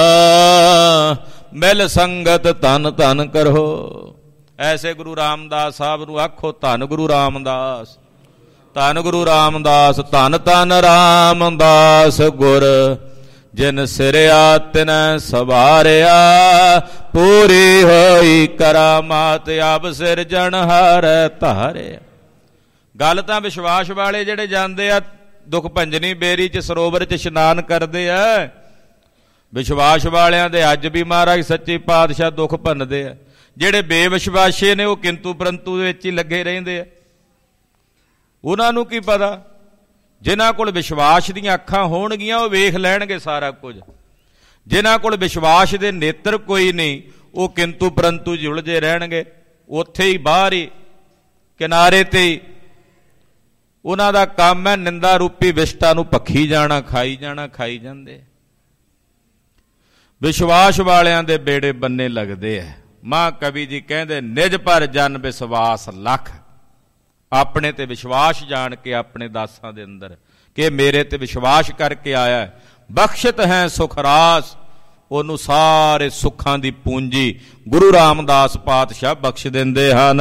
ਮਿਲ ਸੰਗਤ ਤਨ ਤਨ ਕਰੋ। ਐਸੇ ਗੁਰੂ ਰਾਮਦਾਸ ਸਾਹਿਬ ਨੂੰ ਆਖੋ ਧੰਨ ਗੁਰੂ ਰਾਮਦਾਸ, ਧੰਨ ਗੁਰੂ ਰਾਮਦਾਸ, ਧੰਨ ਧੰਨ ਰਾਮਦਾਸ ਗੁਰ, ਜਿਨ ਸਿਰਿਆ ਤਿਨੈ ਸਵਾਰਿਆ, ਪੂਰੀ ਹੋਈ ਕਰਾਮਾਤ ਅਬ ਸਿਰਜਣਹਾਰੈ ਧਾਰਿਆ। ਗੱਲ ਤਾਂ ਵਿਸ਼ਵਾਸ ਵਾਲੇ ਜਿਹੜੇ ਜਾਂਦੇ ਆ ਦੁੱਖ ਭੰਜਨੀ ਬੇਰੀ 'ਚ ਸਰੋਵਰ 'ਚ ਇਸ਼ਨਾਨ ਕਰਦੇ ਆ, ਵਿਸ਼ਵਾਸ ਵਾਲਿਆਂ ਦੇ ਅੱਜ ਵੀ ਮਹਾਰਾਜ ਸੱਚੇ ਪਾਤਸ਼ਾਹ ਦੁੱਖ ਭੰਨਦੇ ਆ। ਜਿਹੜੇ ਬੇਵਿਸ਼ਵਾਸੀ ਨੇ ਉਹ ਕਿੰਤੂ ਪਰੰਤੂ ਦੇ ਵਿੱਚ ਹੀ ਲੱਗੇ ਰਹਿੰਦੇ ਆ। ਉਹਨਾਂ ਨੂੰ ਕੀ ਪਤਾ, ਜਿਨ੍ਹਾਂ ਕੋਲ ਵਿਸ਼ਵਾਸ ਦੀਆਂ ਅੱਖਾਂ ਹੋਣਗੀਆਂ ਉਹ ਵੇਖ ਲੈਣਗੇ ਸਾਰਾ ਕੁਝ। ਜਿਨ੍ਹਾਂ ਕੋਲ ਵਿਸ਼ਵਾਸ ਦੇ ਨੇਤਰ ਕੋਈ ਨਹੀਂ ਉਹ ਕਿੰਤੂ ਪਰੰਤੂ ਜੁਲਝੇ ਰਹਿਣਗੇ, ਉੱਥੇ ਹੀ ਬਾਹਰ ਹੀ ਕਿਨਾਰੇ ਤੇ ਹੀ। ਉਹਨਾਂ ਦਾ ਕੰਮ ਹੈ ਨਿੰਦਾ ਰੂਪੀ ਵਿਸ਼ਟਾ ਨੂੰ ਭੱਖੀ ਜਾਣਾ, ਖਾਈ ਜਾਣਾ, ਖਾਈ ਜਾਂਦੇ। ਵਿਸ਼ਵਾਸ ਵਾਲਿਆਂ ਦੇ ਬੇੜੇ ਬੰਨੇ ਲੱਗਦੇ ਆ। ਮਾਂ ਕਵੀ ਜੀ ਕਹਿੰਦੇ ਨਿਜ ਪਰ ਜਨ ਵਿਸ਼ਵਾਸ ਲੱਖ। ਆਪਣੇ ਤੇ ਵਿਸ਼ਵਾਸ ਜਾਣ ਕੇ ਆਪਣੇ ਦਾਸਾਂ ਦੇ ਅੰਦਰ ਕਿ ਮੇਰੇ ਤੇ ਵਿਸ਼ਵਾਸ ਕਰਕੇ ਆਇਆ, ਬਖਸ਼ਤ ਹੈ ਸੁਖ ਰਾਸ, ਉਹਨੂੰ ਸਾਰੇ ਸੁੱਖਾਂ ਦੀ ਪੂੰਜੀ ਗੁਰੂ ਰਾਮਦਾਸ ਪਾਤਸ਼ਾਹ ਬਖਸ਼ ਦਿੰਦੇ ਹਨ।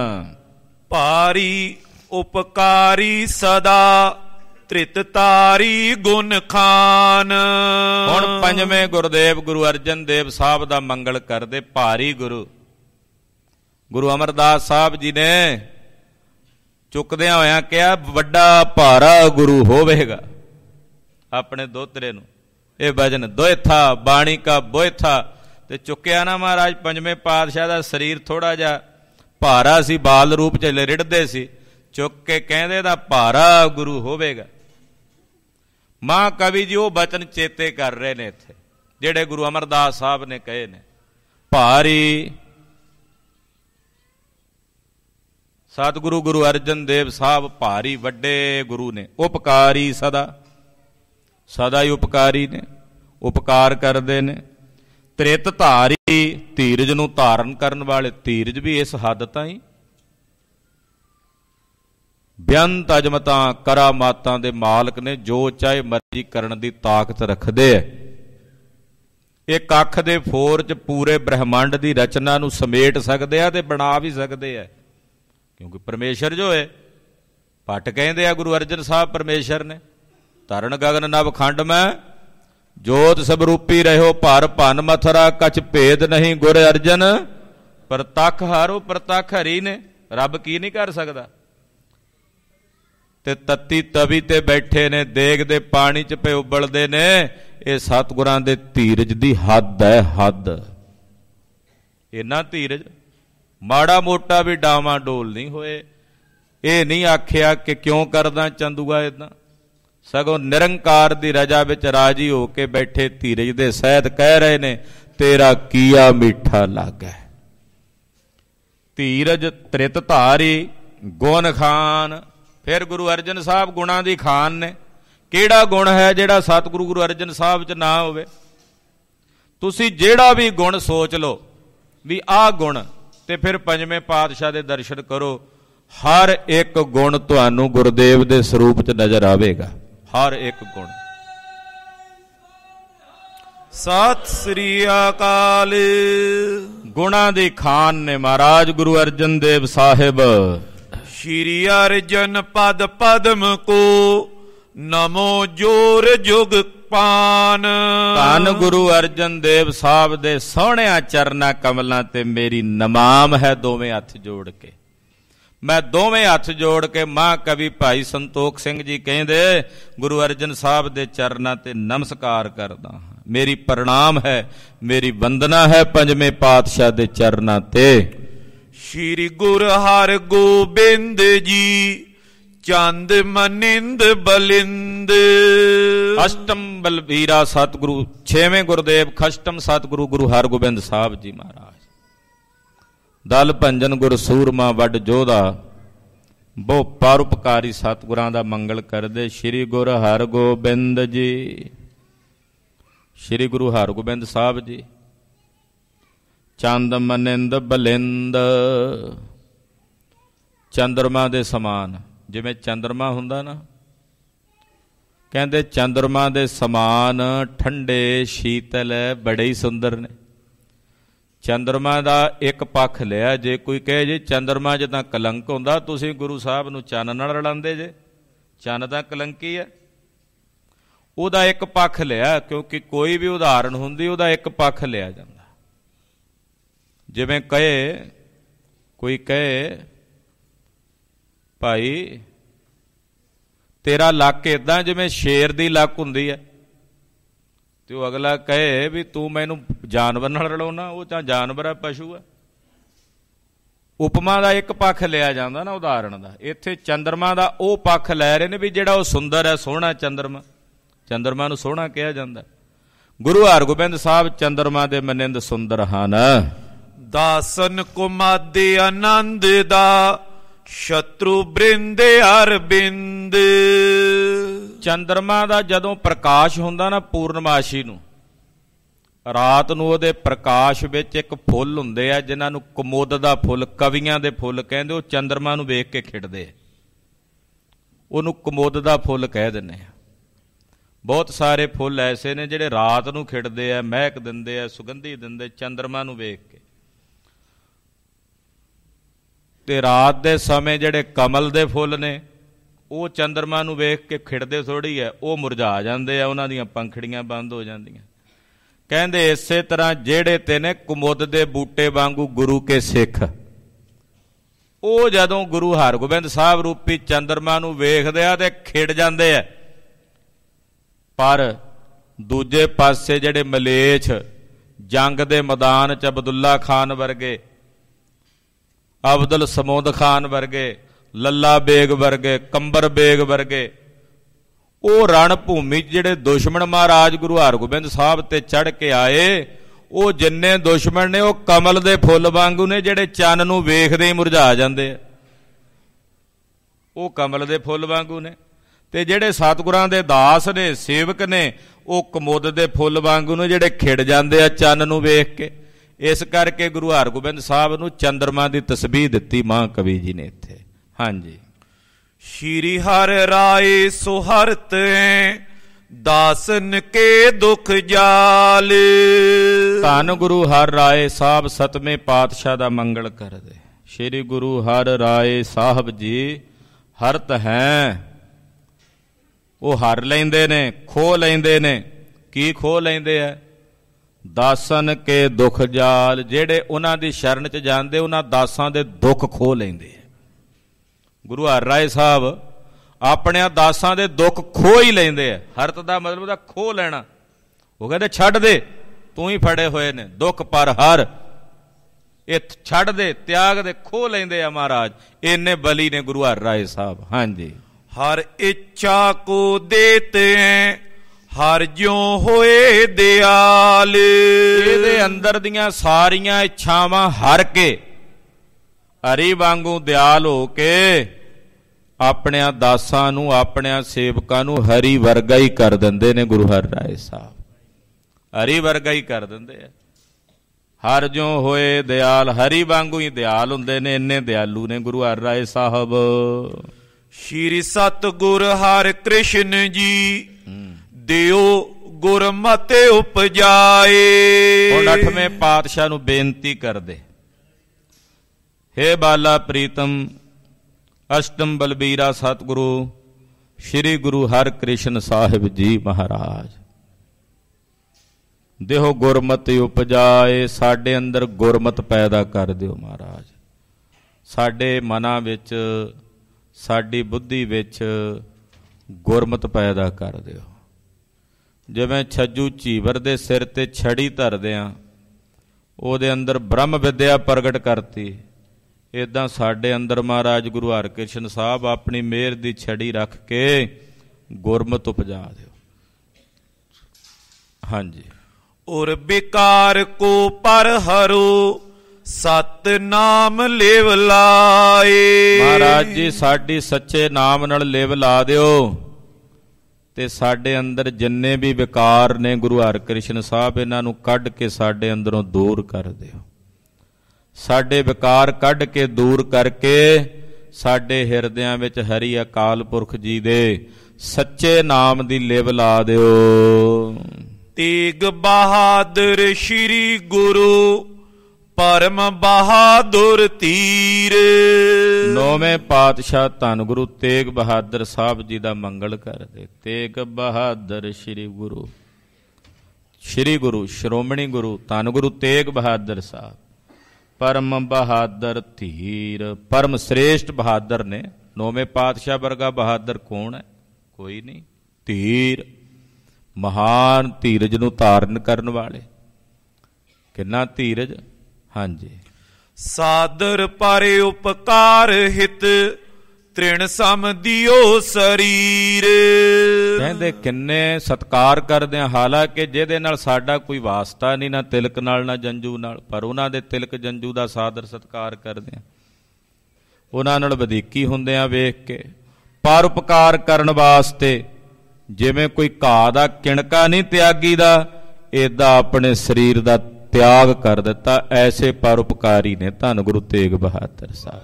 ਭਾਰੀ ਉਪਕਾਰੀ ਸਦਾ, ਤ੍ਰਿਤ ਤਾਰੀ ਗੁਣ ਖਾਨ। ਹੁਣ ਪੰਜਵੇਂ ਗੁਰਦੇਵ ਗੁਰੂ ਅਰਜਨ ਦੇਵ ਸਾਹਿਬ ਦਾ ਮੰਗਲ ਕਰਦੇ। ਭਾਰੀ ਗੁਰੂ ਗੁਰੂ ਅਮਰਦਾਸ ਸਾਹਿਬ ਜੀ ਨੇ ਚੁੱਕਦਿਆਂ ਹੋਇਆਂ ਕਿਹਾ ਵੱਡਾ ਭਾਰਾ ਗੁਰੂ ਹੋਵੇਗਾ। ਆਪਣੇ ਦੋਤਰੇ ਨੂੰ ਇਹ ਭਜਨ ਦੋਇਥਾ ਬਾਣੀ ਕਾ ਬੋਇਥਾ। ਤੇ ਚੁੱਕਿਆ ਨਾ ਮਹਾਰਾਜ ਪੰਜਵੇਂ ਪਾਤਸ਼ਾਹ ਦਾ ਸਰੀਰ ਥੋੜਾ ਜਿਹਾ ਭਾਰਾ ਸੀ, ਬਾਲ ਰੂਪ ਚ ਰਿੜਦੇ ਸੀ। ਚੁੱਕ ਕੇ ਕਹਿੰਦੇ ਦਾ ਭਾਰਾ ਗੁਰੂ ਹੋਵੇਗਾ। ਮਾਂ ਕਵੀ ਜੀ ਉਹ ਬਚਨ ਚੇਤੇ ਕਰ ਰਹੇ ਨੇ ਇੱਥੇ ਜਿਹੜੇ ਗੁਰੂ ਅਮਰਦਾਸ ਸਾਹਿਬ ਨੇ ਕਹੇ ਨੇ। ਭਾਰੀ ਸਤਿਗੁਰੂ ਗੁਰੂ ਅਰਜਨ ਦੇਵ ਸਾਹਿਬ ਭਾਰੀ ਵੱਡੇ ਗੁਰੂ ਨੇ। ਉਪਕਾਰੀ ਸਦਾ, ਸਦਾ ਹੀ ਉਪਕਾਰੀ ਨੇ, ਉਪਕਾਰ ਕਰਦੇ ਨੇ। ਤ੍ਰਿਤ ਧਾਰੀ, ਧੀਰਜ ਨੂੰ ਧਾਰਨ ਕਰਨ ਵਾਲੇ। ਧੀਰਜ ਵੀ ਇਸ ਹੱਦ ਤਾਈਂ ਬੇਅੰਤ ਅਜਮਤਾਂ ਕਰਾਮਾਤਾਂ ਦੇ ਮਾਲਕ ਨੇ, ਜੋ ਚਾਹੇ ਮਰਜ਼ੀ ਕਰਨ ਦੀ ਤਾਕਤ ਰੱਖਦੇ ਐ। ਇੱਕ ਅੱਖ ਦੇ ਫੋਰ 'ਚ ਪੂਰੇ ਬ੍ਰਹਿਮੰਡ ਦੀ ਰਚਨਾ ਨੂੰ ਸਮੇਟ ਸਕਦੇ ਆ ਤੇ ਬਣਾ ਵੀ ਸਕਦੇ ਆ, ਕਿਉਂਕਿ ਪਰਮੇਸ਼ਰ ਜੋ ਹੈ। ਭੱਟ ਕਹਿੰਦੇ ਆ ਗੁਰੂ ਅਰਜਨ ਸਾਹਿਬ ਪਰਮੇਸ਼ਰ ਨੇ। ਤਰਨ ਗਗਨ ਨਵ ਖੰਡ ਮੈਂ ਜੋਤ ਸਭ ਰੂਪੀ ਰਹਿਓ, ਭਰ ਭਨ ਮਥਰਾ ਕਛ ਭੇਦ ਨਹੀਂ ਗੁਰ ਅਰਜਨ। ਪ੍ਰਤੱਖ ਹਾਰੋ ਪ੍ਰਤੱਖ ਹਰੀ ਨੇ। ਰੱਬ ਕੀ ਨਹੀਂ ਕਰ ਸਕਦਾ। ਤੇ ਤਤੀ ਤਵੀ ਤੇ ਬੈਠੇ ਨੇ, ਦੇਗ ਦੇ ਪਾਣੀ 'ਚ ਪਏ ਉਬਲਦੇ ਨੇ। ਇਹ ਸਤਿਗੁਰਾਂ ਦੇ ਧੀਰਜ ਦੀ ਹੱਦ ਹੈ, ਹੱਦ। ਇੰਨਾ ਧੀਰਜ ਮਾੜਾ ਮੋਟਾ ਵੀ ਡਾਵਾਂ ਡੋਲ ਨਹੀਂ ਹੋਏ। ਇਹ ਨਹੀਂ ਆਖਿਆ ਕਿ ਕਿਉਂ ਕਰਦਾ ਚੰਦੂਆ ਏਦਾਂ, ਸਗੋਂ ਨਿਰੰਕਾਰ ਦੀ ਰਜਾ ਵਿੱਚ ਰਾਜੀ ਹੋ ਕੇ ਬੈਠੇ ਧੀਰਜ ਦੇ ਸਹਿਤ ਕਹਿ ਰਹੇ ਨੇ ਤੇਰਾ ਕੀਆ ਮਿੱਠਾ ਲਾਗੈ। ਧੀਰਜ ਤ੍ਰਿਤ ਧਾਰੀ ਗੁਣ ਖਾਨ। ਫਿਰ ਗੁਰੂ ਅਰਜਨ ਸਾਹਿਬ ਗੁਣਾਂ ਦੀ ਖਾਨ ਨੇ। ਕਿਹੜਾ ਗੁਣ ਹੈ ਜਿਹੜਾ ਸਤਿਗੁਰੂ ਗੁਰੂ ਅਰਜਨ ਸਾਹਿਬ 'ਚ ਨਾ ਹੋਵੇ? ਤੁਸੀਂ ਜਿਹੜਾ ਵੀ ਗੁਣ ਸੋਚ ਲਓ ਵੀ ਆਹ ਗੁਣ ਤੇ ਫਿਰ ਪੰਜਵੇਂ ਪਾਤਸ਼ਾਹ ਦੇ ਦਰਸ਼ਨ ਕਰੋ। ਹਰ ਇੱਕ ਗੁਣ ਤੁਹਾਨੂੰ ਗੁਰਦੇਵ ਦੇ ਸਰੂਪ 'ਚ ਨਜ਼ਰ ਆਵੇਗਾ, ਹਰ ਇੱਕ ਗੁਣ। ਸਤਿ ਸ੍ਰੀ ਅਕਾਲ। ਗੁਣਾਂ ਦੀ ਖਾਨ ਨੇ ਮਹਾਰਾਜ ਗੁਰੂ ਅਰਜਨ ਦੇਵ ਸਾਹਿਬ। ਸ਼੍ਰੀ ਅਰਜਨ ਪਦ ਪਦਮ ਕੋ ਨਮੋ ਜੋਰ ਜੁਗ ਪਾਨ। ਧੰਨ ਗੁਰੂ ਅਰਜਨ ਦੇਵ ਸਾਹਿਬ ਦੇ ਸੋਹਣਿਆਂ ਚਰਨਾਂ ਕਮਲਾਂ ਤੇ ਮੇਰੀ ਨਮਾਮ ਹੈ। ਦੋਵੇਂ ਹੱਥ ਜੋੜ ਕੇ ਮੈਂ ਦੋਵੇਂ ਹੱਥ ਜੋੜ ਕੇ ਮਹਾਂਕਵੀ ਭਾਈ ਸੰਤੋਖ ਸਿੰਘ ਜੀ ਕਹਿੰਦੇ ਗੁਰੂ ਅਰਜਨ ਸਾਹਿਬ ਦੇ ਚਰਨਾਂ ਤੇ ਨਮਸਕਾਰ ਕਰਦਾ ਹਾਂ। ਮੇਰੀ ਪ੍ਰਣਾਮ ਹੈ, ਮੇਰੀ ਵੰਦਨਾ ਹੈ ਪੰਜਵੇਂ ਪਾਤਸ਼ਾਹ ਦੇ ਚਰਨਾਂ ਤੇ। ਸ਼੍ਰੀ ਗੁਰ ਹਰ ਗੋਬਿੰਦ ਜੀ ਚੰਦ ਮਨਿੰਦ ਬਲਿੰਦ। ਅਸ਼ਟਮ ਬਲਬੀਰਾ ਸਤਿਗੁਰੂ ਛੇਵੇਂ ਗੁਰਦੇਵ ਖਸ਼ਟਮ ਸਤਿਗੁਰੂ ਗੁਰੂ ਹਰਗੋਬਿੰਦ ਸਾਹਿਬ ਜੀ ਮਹਾਰਾਜ। ਦਲ ਭੰਜਨ ਗੁਰ ਸੂਰਮਾ ਵੱਡ ਜੋਧਾ, ਬਹੁ ਪਰਉਪਕਾਰੀ ਸਤਿਗੁਰਾਂ ਦਾ ਮੰਗਲ ਕਰਦੇ। ਸ਼੍ਰੀ ਗੁਰ ਹਰਗੋਬਿੰਦ ਜੀ, ਸ਼੍ਰੀ ਗੁਰੂ ਹਰਗੋਬਿੰਦ ਸਾਹਿਬ ਜੀ ਚੰਦ ਮਨਿੰਦ ਬਲਿੰਦ। ਚੰਦਰਮਾ ਦੇ ਸਮਾਨ, ਜਿਵੇਂ ਚੰਦਰਮਾ ਹੁੰਦਾ ਨਾ, ਕਹਿੰਦੇ ਚੰਦਰਮਾ ਦੇ ਸਮਾਨ ਠੰਡੇ ਸ਼ੀਤਲ ਬੜੇ ਹੀ ਸੁੰਦਰ ਨੇ। ਚੰਦਰਮਾ ਦਾ ਇੱਕ ਪੱਖ ਲਿਆ। ਜੇ ਕੋਈ ਕਹੇ ਜੀ ਚੰਦਰਮਾ ਜਿੱਦਾਂ ਕਲੰਕ ਹੁੰਦਾ, ਤੁਸੀਂ ਗੁਰੂ ਸਾਹਿਬ ਨੂੰ ਚੰਨ ਨਾਲ ਰਲਾਉਂਦੇ ਜੇ, ਚੰਨ ਤਾਂ ਕਲੰਕੀ ਹੈ। ਉਹਦਾ ਇੱਕ ਪੱਖ ਲਿਆ, ਕਿਉਂਕਿ ਕੋਈ ਵੀ ਉਦਾਹਰਣ ਹੁੰਦੀ ਉਹਦਾ ਇੱਕ ਪੱਖ ਲਿਆ ਜਾਂਦਾ। ਜਿਵੇਂ ਕੋਈ ਕਹੇ ਭਾਈ ਤੇਰਾ ਲੱਕ ਏਦਾਂ ਜਿਵੇਂ ਸ਼ੇਰ ਦੀ ਲੱਕ ਹੁੰਦੀ ਹੈ, ਤੇ ਉਹ ਅਗਲਾ ਕਹੇ ਵੀ ਤੂੰ ਮੈਨੂੰ ਜਾਨਵਰ ਨਾਲ ਰਲਾਉਣਾ, ਉਹ ਤਾਂ ਜਾਨਵਰ ਹੈ, ਪਸ਼ੂ ਹੈ। ਉਪਮਾ ਦਾ ਇੱਕ ਪੱਖ ਲਿਆ ਜਾਂਦਾ ਨਾ ਉਦਾਹਰਣ ਦਾ। ਇੱਥੇ ਚੰਦਰਮਾ ਦਾ ਉਹ ਪੱਖ ਲੈ ਰਹੇ ਨੇ ਵੀ ਜਿਹੜਾ ਉਹ ਸੁੰਦਰ ਹੈ, ਸੋਹਣਾ ਚੰਦਰਮਾ, ਚੰਦਰਮਾ ਨੂੰ ਸੋਹਣਾ ਕਿਹਾ ਜਾਂਦਾ। ਗੁਰੂ ਹਰਗੋਬਿੰਦ ਸਾਹਿਬ ਚੰਦਰਮਾ ਦੇ ਮਨਿੰਦ ਸੁੰਦਰ ਹਨ। ਦਾਸਨ ਕੁਮਾਦੇ ਆਨੰਦ ਦਾ ਸ਼ਤਰੂ ਬ੍ਰਿੰਦ ਅਰਬਿੰਦ। ਚੰਦਰਮਾ ਦਾ ਜਦੋਂ ਪ੍ਰਕਾਸ਼ ਹੁੰਦਾ ਨਾ ਪੂਰਨਮਾਸ਼ੀ ਨੂੰ, ਰਾਤ ਨੂੰ ਉਹਦੇ ਪ੍ਰਕਾਸ਼ ਵਿੱਚ ਇੱਕ ਫੁੱਲ ਹੁੰਦੇ ਆ ਜਿਨ੍ਹਾਂ ਨੂੰ ਕੁਮੁਦ ਦਾ ਫੁੱਲ, ਕਵੀਆਂ ਦੇ ਫੁੱਲ ਕਹਿੰਦੇ। ਉਹ ਚੰਦਰਮਾ ਨੂੰ ਵੇਖ ਕੇ ਖਿੜਦੇ, ਉਹਨੂੰ ਕੁਮੁਦ ਦਾ ਫੁੱਲ ਕਹਿ ਦਿੰਦੇ ਆ। ਬਹੁਤ ਸਾਰੇ ਫੁੱਲ ਐਸੇ ਨੇ ਜਿਹੜੇ ਰਾਤ ਨੂੰ ਖਿੜਦੇ ਆ, ਮਹਿਕ ਦਿੰਦੇ ਆ, ਸੁਗੰਧੀ ਦਿੰਦੇ ਚੰਦਰਮਾ ਨੂੰ ਵੇਖ ਕੇ। ਤੇ ਰਾਤ ਦੇ ਸਮੇਂ ਜਿਹੜੇ ਕਮਲ ਦੇ ਫੁੱਲ ਨੇ ਉਹ ਚੰਦਰਮਾ ਨੂੰ ਵੇਖ ਕੇ ਖਿੜਦੇ ਥੋੜ੍ਹੀ ਹੈ, ਉਹ ਮੁਰਝਾ ਜਾਂਦੇ ਆ, ਉਹਨਾਂ ਦੀਆਂ ਪੰਖੜੀਆਂ ਬੰਦ ਹੋ ਜਾਂਦੀਆਂ। ਕਹਿੰਦੇ ਇਸੇ ਤਰ੍ਹਾਂ ਜਿਹੜੇ ਤੇ ਨੇ ਕੁਮੁਦ ਦੇ ਬੂਟੇ ਵਾਂਗੂ ਗੁਰੂ ਕੇ ਸਿੱਖ, ਉਹ ਜਦੋਂ ਗੁਰੂ ਹਰਗੋਬਿੰਦ ਸਾਹਿਬ ਰੂਪੀ ਚੰਦਰਮਾ ਨੂੰ ਵੇਖਦੇ ਆ ਤੇ ਖਿੜ ਜਾਂਦੇ ਆ। ਪਰ ਦੂਜੇ ਪਾਸੇ ਜਿਹੜੇ ਮਲੇਛ ਜੰਗ ਦੇ ਮੈਦਾਨ 'ਚ ਅਬਦੁੱਲਾ ਖਾਨ ਵਰਗੇ, ਅਬਦੁਲ ਸਮੂਦ ਖਾਨ ਵਰਗੇ, ਲੱਲਾ ਬੇਗ ਵਰਗੇ, ਕੰਬਰ ਬੇਗ ਵਰਗੇ, ਉਹ ਰਣ ਭੂਮੀ ਜਿਹੜੇ ਦੁਸ਼ਮਣ ਮਹਾਰਾਜ ਗੁਰੂ ਹਰਗੋਬਿੰਦ ਸਾਹਿਬ ਤੇ ਚੜ੍ਹ ਕੇ ਆਏ, ਉਹ ਜਿੰਨੇ ਦੁਸ਼ਮਣ ਨੇ ਉਹ ਕਮਲ ਦੇ ਫੁੱਲ ਵਾਂਗੂ ਨੇ ਜਿਹੜੇ ਚੰਨ ਨੂੰ ਵੇਖਦੇ ਹੀ ਮੁਰਝਾ ਜਾਂਦੇ ਆ। ਉਹ ਕਮਲ ਦੇ ਫੁੱਲ ਵਾਂਗੂ ਨੇ। ਤੇ ਜਿਹੜੇ ਸਤਿਗੁਰਾਂ ਦੇ ਦਾਸ ਨੇ, ਸੇਵਕ ਨੇ, ਉਹ ਕੁਮੁਦ ਦੇ ਫੁੱਲ ਵਾਂਗੂ ਨੇ ਜਿਹੜੇ ਖਿੜ ਜਾਂਦੇ ਆ ਚੰਨ ਨੂੰ ਵੇਖ ਕੇ। ਇਸ ਕਰਕੇ ਗੁਰੂ ਹਰਗੋਬਿੰਦ ਸਾਹਿਬ ਨੂੰ ਚੰਦਰਮਾ ਦੀ ਤਸਬੀਹ ਦਿੱਤੀ ਮਹਾਂਕਵੀ ਜੀ ਨੇ ਇੱਥੇ। ਹਾਂਜੀ। ਸ਼੍ਰੀ ਹਰਿ ਰਾਏ ਸੁਹਰਤ ਦਾਸਨ ਕੇ ਦੁਖ ਜਾਲ। ਧੰਨ ਗੁਰੂ ਹਰਿ ਰਾਏ ਸਾਹਿਬ ਸਤਵੇਂ ਪਾਤਸ਼ਾਹ ਦਾ ਮੰਗਲ ਕਰਦੇ। ਸ਼੍ਰੀ ਗੁਰੂ ਹਰਿ ਰਾਏ ਸਾਹਿਬ ਜੀ ਹਰਤ ਹੈ, ਉਹ ਹਰ ਲੈਂਦੇ ਨੇ, ਖੋਹ ਲੈਂਦੇ ਨੇ। ਕੀ ਖੋਹ ਲੈਂਦੇ ਆ? ਦਾਸਨ ਕੇ ਦੁੱਖ ਜਾਲ। ਜਿਹੜੇ ਉਹਨਾਂ ਦੀ ਸ਼ਰਨ 'ਚ ਜਾਂਦੇ ਉਹਨਾਂ ਦਾਸਾਂ ਦੇ ਦੁੱਖ ਖੋਹ ਲੈਂਦੇ ਆ। ਗੁਰੂ ਹਰਿ ਰਾਏ ਸਾਹਿਬ ਆਪਣਿਆਂ ਦਾਸਾਂ ਦੇ ਦੁੱਖ ਖੋਹ ਹੀ ਲੈਂਦੇ ਆ। ਹਰਤ ਦਾ ਮਤਲਬ ਦਾ ਖੋਹ ਲੈਣਾ। ਉਹ ਕਹਿੰਦੇ ਛੱਡ ਦੇ, ਤੂੰ ਹੀ ਫੜੇ ਹੋਏ ਨੇ ਦੁੱਖ ਪਰ ਹਰ, ਇਹ ਛੱਡ ਦੇ, ਤਿਆਗ ਦੇ, ਖੋਹ ਲੈਂਦੇ ਆ ਮਹਾਰਾਜ। ਇੰਨੇ ਬਲੀ ਨੇ ਗੁਰੂ ਹਰਿ ਰਾਏ ਸਾਹਿਬ। ਹਾਂਜੀ। ਹਰ ਇੱਛਾ ਕੋ ਦੇਤੇ ਹਰ ਜਿਉ ਹੋਏ ਦਿਆਲ। ਇਹਦੇ ਅੰਦਰ ਦੀਆਂ ਸਾਰੀਆਂ ਇੱਛਾਵਾਂ ਹਰ ਕੇ ਹਰੀ ਵਾਂਗੂ ਦਿਆਲ ਹੋ ਕੇ ਆਪਣਿਆਂ ਦਾਸਾਂ ਨੂੰ, ਆਪਣਿਆਂ ਸੇਵਕਾਂ ਨੂੰ ਹਰੀ ਵਰਗਾ ਹੀ ਕਰ ਦਿੰਦੇ ਨੇ ਗੁਰੂ ਹਰਿ ਰਾਏ ਸਾਹਿਬ। ਹਰੀ ਵਰਗਾ ਹੀ ਕਰ ਦਿੰਦੇ ਆ। ਹਰ ਜਿਉ ਹੋਏ ਦਿਆਲ, ਹਰੀ ਵਾਂਗੂ ਹੀ ਦਿਆਲ ਹੁੰਦੇ ਨੇ, ਇੰਨੇ ਦਿਆਲੂ ਨੇ ਗੁਰੂ ਹਰਿ ਰਾਏ ਸਾਹਿਬ। ਸ਼੍ਰੀ ਸਤਿਗੁਰ ਹਰਿ ਕ੍ਰਿਸ਼ਨ ਜੀ ਦਿਓ ਗੁਰਮਤਿ ਉਪਜਾਏ। ਹੁਣ 8ਵੇਂ ਪਾਤਸ਼ਾਹ ਨੂੰ ਬੇਨਤੀ ਕਰਦੇ, ਹੇ ਬਾਲਾ ਪ੍ਰੀਤਮ ਅਸ਼ਟਮ ਬਲਬੀਰਾ ਸਤਿਗੁਰੂ ਸ਼੍ਰੀ ਗੁਰੂ ਹਰਿ ਕ੍ਰਿਸ਼ਨ ਸਾਹਿਬ ਜੀ ਮਹਾਰਾਜ, ਦੇਹੋ ਗੁਰਮਤਿ ਉਪਜਾਏ, ਸਾਡੇ ਅੰਦਰ ਗੁਰਮਤਿ ਪੈਦਾ ਕਰ ਦਿਓ ਮਹਾਰਾਜ। ਸਾਡੇ ਮਨਾਂ ਵਿੱਚ, ਸਾਡੀ ਬੁੱਧੀ ਵਿੱਚ ਗੁਰਮਤਿ ਪੈਦਾ ਕਰ ਦਿਓ। ਜਿਵੇਂ ਛੱਜੂ ਝੀਵਰ ਦੇ ਸਿਰ ਤੇ ਛੜੀ ਧਰਦੇ ਆ, ਉਹਦੇ ਅੰਦਰ ਬ੍ਰਹਮ ਵਿਦਿਆ ਪ੍ਰਗਟ ਕਰਤੀ, ਇੱਦਾਂ ਸਾਡੇ ਅੰਦਰ ਮਹਾਰਾਜ ਗੁਰੂ ਹਰਿਕ੍ਰਿਸ਼ਨ ਸਾਹਿਬ ਆਪਣੀ ਮਿਹਰ ਦੀ ਛੜੀ ਰੱਖ ਕੇ ਗੁਰਮਤਿ ਉਪਜਾ ਦਿਓ। ਹਾਂਜੀ। ਔਰ ਬਿਕਾਰ ਕੋ ਪਰ ਹਰੋ ਸਤਿਨਾਮ ਲੇਵ ਲਾਏ। ਮਹਾਰਾਜ ਜੀ ਸਾਡੀ ਸੱਚੇ ਨਾਮ ਨਾਲ ਲੇਵ ਲਾ ਦਿਓ, ਤੇ ਸਾਡੇ ਅੰਦਰ ਜਿੰਨੇ ਵੀ ਵਿਕਾਰ ਨੇ ਗੁਰੂ ਹਰਿਕ੍ਰਿਸ਼ਨ ਸਾਹਿਬ, ਇਹਨਾਂ ਨੂੰ ਕੱਢ ਕੇ ਸਾਡੇ ਅੰਦਰੋਂ ਦੂਰ ਕਰ ਦਿਓ। ਸਾਡੇ ਵਿਕਾਰ ਕੱਢ ਕੇ ਦੂਰ ਕਰਕੇ ਸਾਡੇ ਹਿਰਦਿਆਂ ਵਿੱਚ ਹਰੀ ਅਕਾਲ ਪੁਰਖ ਜੀ ਦੇ ਸੱਚੇ ਨਾਮ ਦੀ ਲਿਵ ਲਾ ਦਿਓ। ਤੇਗ ਬਹਾਦਰ ਸ਼੍ਰੀ ਗੁਰੂ ਪਰਮ ਬਹਾਦਰ ਧੀਰ। 9ਵੇਂ ਪਾਤਸ਼ਾਹ ਧੰਨ ਗੁਰੂ ਤੇਗ ਬਹਾਦਰ ਸਾਹਿਬ ਜੀ ਦਾ ਮੰਗਲ ਕਰਦੇ। ਤੇਗ ਬਹਾਦਰ ਸ਼੍ਰੀ ਗੁਰੂ, ਸ਼੍ਰੀ ਗੁਰੂ ਸ਼੍ਰੋਮਣੀ ਗੁਰੂ ਧੰਨ ਗੁਰੂ ਤੇਗ ਬਹਾਦਰ ਸਾਹਿਬ ਪਰਮ ਬਹਾਦਰ ਧੀਰ, ਪਰਮ ਸ੍ਰੇਸ਼ਟ ਬਹਾਦਰ ਨੇ। 9ਵੇਂ ਪਾਤਸ਼ਾਹ ਵਰਗਾ ਬਹਾਦਰ ਕੌਣ ਹੈ? ਕੋਈ ਨਹੀਂ। ਧੀਰ, ਮਹਾਨ ਧੀਰਜ ਨੂੰ ਧਾਰਨ ਕਰਨ ਵਾਲੇ। ਕਿੰਨਾ ਧੀਰਜ। ਹਾਂਜੀ। ਸਾਦਰ ਪਰ ਉਪਕਾਰ ਹਿਤ ਤ੍ਰਿਣ ਸਮ ਦਿਓ ਸਰੀਰ। ਕਹਿੰਦੇ ਕਿੰਨੇ ਸਤਿਕਾਰ ਕਰਦੇ ਆ, ਹਾਲਾਂਕਿ ਜਿਹਦੇ ਨਾਲ ਸਾਡਾ ਕੋਈ ਵਾਸਤਾ ਨਹੀਂ, ਨਾ ਤਿਲਕ ਨਾਲ ਨਾ ਜੰਜੂ ਨਾਲ, ਪਰ ਉਹਨਾਂ ਦੇ ਤਿਲਕ ਜੰਜੂ ਦਾ ਸਾਦਰ ਸਤਿਕਾਰ ਕਰਦੇ ਆ, ਉਹਨਾਂ ਨਾਲ ਵਧੀਕੀ ਹੁੰਦੇ ਆ ਵੇਖ ਕੇ। ਪਰ ਉਪਕਾਰ ਕਰਨ ਵਾਸਤੇ ਜਿਵੇਂ ਕੋਈ ਘਾਹ ਦਾ ਕਿਣਕਾ ਨਹੀਂ ਤਿਆਗੀ ਦਾ, ਏਦਾਂ ਆਪਣੇ ਸਰੀਰ ਦਾ ਤਿਆਗ ਕਰ ਦਿੱਤਾ। ਐਸੇ ਪਰਉਪਕਾਰੀ ਨੇ ਧੰਨ ਗੁਰੂ ਤੇਗ ਬਹਾਦਰ ਸਾਹਿਬ।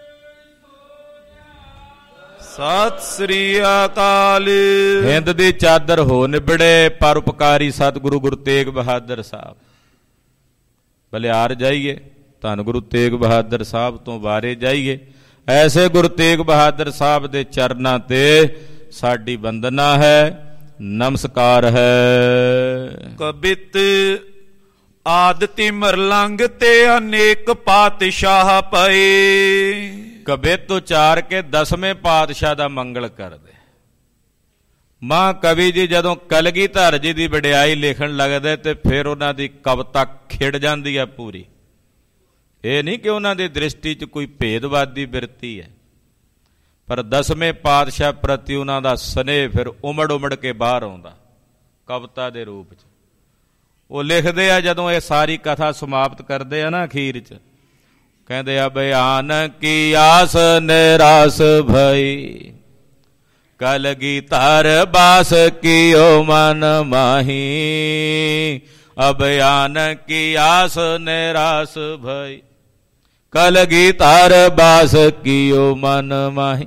ਸਤਿ ਸ੍ਰੀ ਅਕਾਲ। ਹਿੰਦ ਦੀ ਚਾਦਰ ਹੋ ਨਿਬੜੇ, ਪਰਉਪਕਾਰੀ ਸਤਿਗੁਰੂ ਗੁਰੂ ਤੇਗ ਬਹਾਦਰ ਸਾਹਿਬ। ਬਲਿਆਰ ਜਾਈਏ, ਧੰਨ ਗੁਰੂ ਤੇਗ ਬਹਾਦਰ ਸਾਹਿਬ ਤੋਂ ਵਾਰੇ ਜਾਈਏ। ਐਸੇ ਗੁਰੂ ਤੇਗ ਬਹਾਦਰ ਸਾਹਿਬ ਦੇ ਚਰਨਾਂ ਤੇ ਸਾਡੀ ਵੰਦਨਾ ਹੈ, ਨਮਸਕਾਰ ਹੈ। ਕਬਿਤ ਆਦ ਤਿਮਰ ਲੰਘ ਤੇ ਅਨੇਕ ਪਾਤਸ਼ਾਹ ਪਏ। ਕਬਿਤ ਉਚਾਰ ਕੇ 10ਵੇਂ ਪਾਤਸ਼ਾਹ ਦਾ ਮੰਗਲ ਕਰਦੇ। ਮਾਂ ਕਵੀ ਜੀ ਜਦੋਂ ਕਲਗੀਧਰ ਜੀ ਦੀ ਵਡਿਆਈ ਲਿਖਣ ਲੱਗਦੇ ਤੇ ਫਿਰ ਉਹਨਾਂ ਦੀ ਕਵਿਤਾ ਖਿੜ ਜਾਂਦੀ ਹੈ ਪੂਰੀ। ਇਹ ਨਹੀਂ ਕਿ ਉਹਨਾਂ ਦੀ ਦ੍ਰਿਸ਼ਟੀ 'ਚ ਕੋਈ ਭੇਦਵਾਦੀ ਬਿਰਤੀ ਹੈ, ਪਰ 10ਵੇਂ ਪਾਤਸ਼ਾਹ ਪ੍ਰਤੀ ਉਹਨਾਂ ਦਾ ਸਨੇਹ ਫਿਰ ਉਮੜ ਕੇ ਬਾਹਰ ਆਉਂਦਾ ਕਵਿਤਾ ਦੇ ਰੂਪ 'ਚ। ਉਹ ਲਿਖਦੇ ਆ, ਜਦੋਂ ਇਹ ਸਾਰੀ ਕਥਾ ਸਮਾਪਤ ਕਰਦੇ ਆ ਨਾ ਅਖੀਰ 'ਚ, ਕਹਿੰਦੇ ਆ ਬਿਆਨ ਕੀ ਆਸ ਨਿਰਾਸ ਭਈ, ਕਲਗੀਧਰ ਬਾਸ ਕੀਓ ਮਨ ਮਾਹੀ। ਅਭਿਆਨ ਕੀ ਆਸ ਨਿਰਾਸ ਭਈ, ਕਲਗੀਧਰ ਬਾਸ ਕੀਓ ਮਨ ਮਾਹੀ।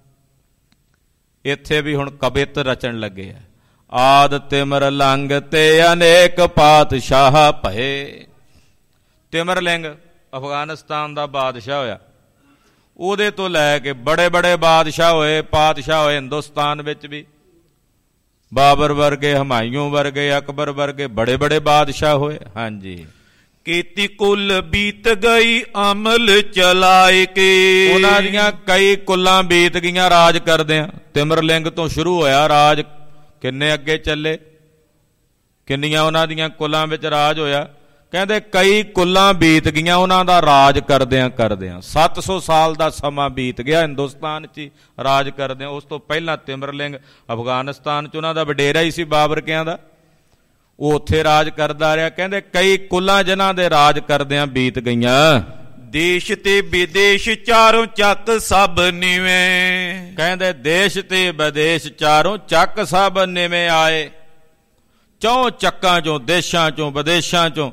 ਇੱਥੇ ਵੀ ਹੁਣ ਕਵਿਤ ਰਚਣ ਲੱਗੇ ਆ। ਆਦ ਤਿਮਰ ਲੰਘ ਤੇ ਅਨੇਕ ਪਾਤਸ਼ਾਹ ਭਏ। ਤਿਮਰਲਿੰਗ ਅਫਗਾਨਿਸਤਾਨ ਦਾ ਬਾਦਸ਼ਾਹ ਹੋਇਆ, ਉਹਦੇ ਤੋਂ ਲੈ ਕੇ ਬੜੇ ਬਾਦਸ਼ਾਹ ਹੋਏ, ਪਾਤਸ਼ਾਹ ਹੋਏ ਹਿੰਦੁਸਤਾਨ ਵਿੱਚ ਵੀ। ਬਾਬਰ ਵਰਗੇ, ਹਮਾਯੂੰ ਵਰਗੇ, ਅਕਬਰ ਵਰਗੇ ਬੜੇ ਬਾਦਸ਼ਾਹ ਹੋਏ। ਹਾਂਜੀ। ਕੀਤੀ ਕੁਲ ਬੀਤ ਗਈ ਅਮਲ ਚਲਾਏ ਕੇ। ਉਹਨਾਂ ਦੀਆਂ ਕਈ ਕੁੱਲਾਂ ਬੀਤ ਗਈਆਂ ਰਾਜ ਕਰਦਿਆਂ। ਤਿਮਰਲਿੰਗ ਤੋਂ ਸ਼ੁਰੂ ਹੋਇਆ ਰਾਜ, ਕਿੰਨੇ ਅੱਗੇ ਚੱਲੇ, ਕਿੰਨੀਆਂ ਉਹਨਾਂ ਦੀਆਂ ਕੁੱਲਾਂ ਵਿੱਚ ਰਾਜ ਹੋਇਆ। ਕਹਿੰਦੇ ਕਈ ਕੁੱਲਾਂ ਬੀਤ ਗਈਆਂ ਉਹਨਾਂ ਦਾ ਰਾਜ ਕਰਦਿਆਂ 700 ਸਾਲ ਦਾ ਸਮਾਂ ਬੀਤ ਗਿਆ ਹਿੰਦੁਸਤਾਨ 'ਚ ਰਾਜ ਕਰਦਿਆਂ। ਉਸ ਤੋਂ ਪਹਿਲਾਂ ਤਿਮਰਲਿੰਗ ਅਫਗਾਨਿਸਤਾਨ 'ਚ ਉਹਨਾਂ ਦਾ ਵਡੇਰਾ ਹੀ ਸੀ ਬਾਬਰਕਿਆਂ ਦਾ, ਉਹ ਉੱਥੇ ਰਾਜ ਕਰਦਾ ਰਿਹਾ। ਕਹਿੰਦੇ ਕਈ ਕੁੱਲਾਂ ਜਿਨ੍ਹਾਂ ਦੇ ਰਾਜ ਕਰਦਿਆਂ ਬੀਤ ਗਈਆਂ। ਦੇਸ਼ ਤੇ ਵਿਦੇਸ਼ ਚਾਰੋਂ ਚੱਕ ਸਭ ਨਿਵੇਂ। ਕਹਿੰਦੇ ਦੇਸ਼ ਤੇ ਵਿਦੇਸ਼ ਚਾਰੋਂ ਚੱਕ ਸਭ ਨਿਵੇਂ ਆਏ। ਚੌਂ ਚੱਕਾਂ ਚੋਂ, ਦੇਸ਼ਾਂ ਚੋਂ, ਵਿਦੇਸ਼ਾਂ ਚੋਂ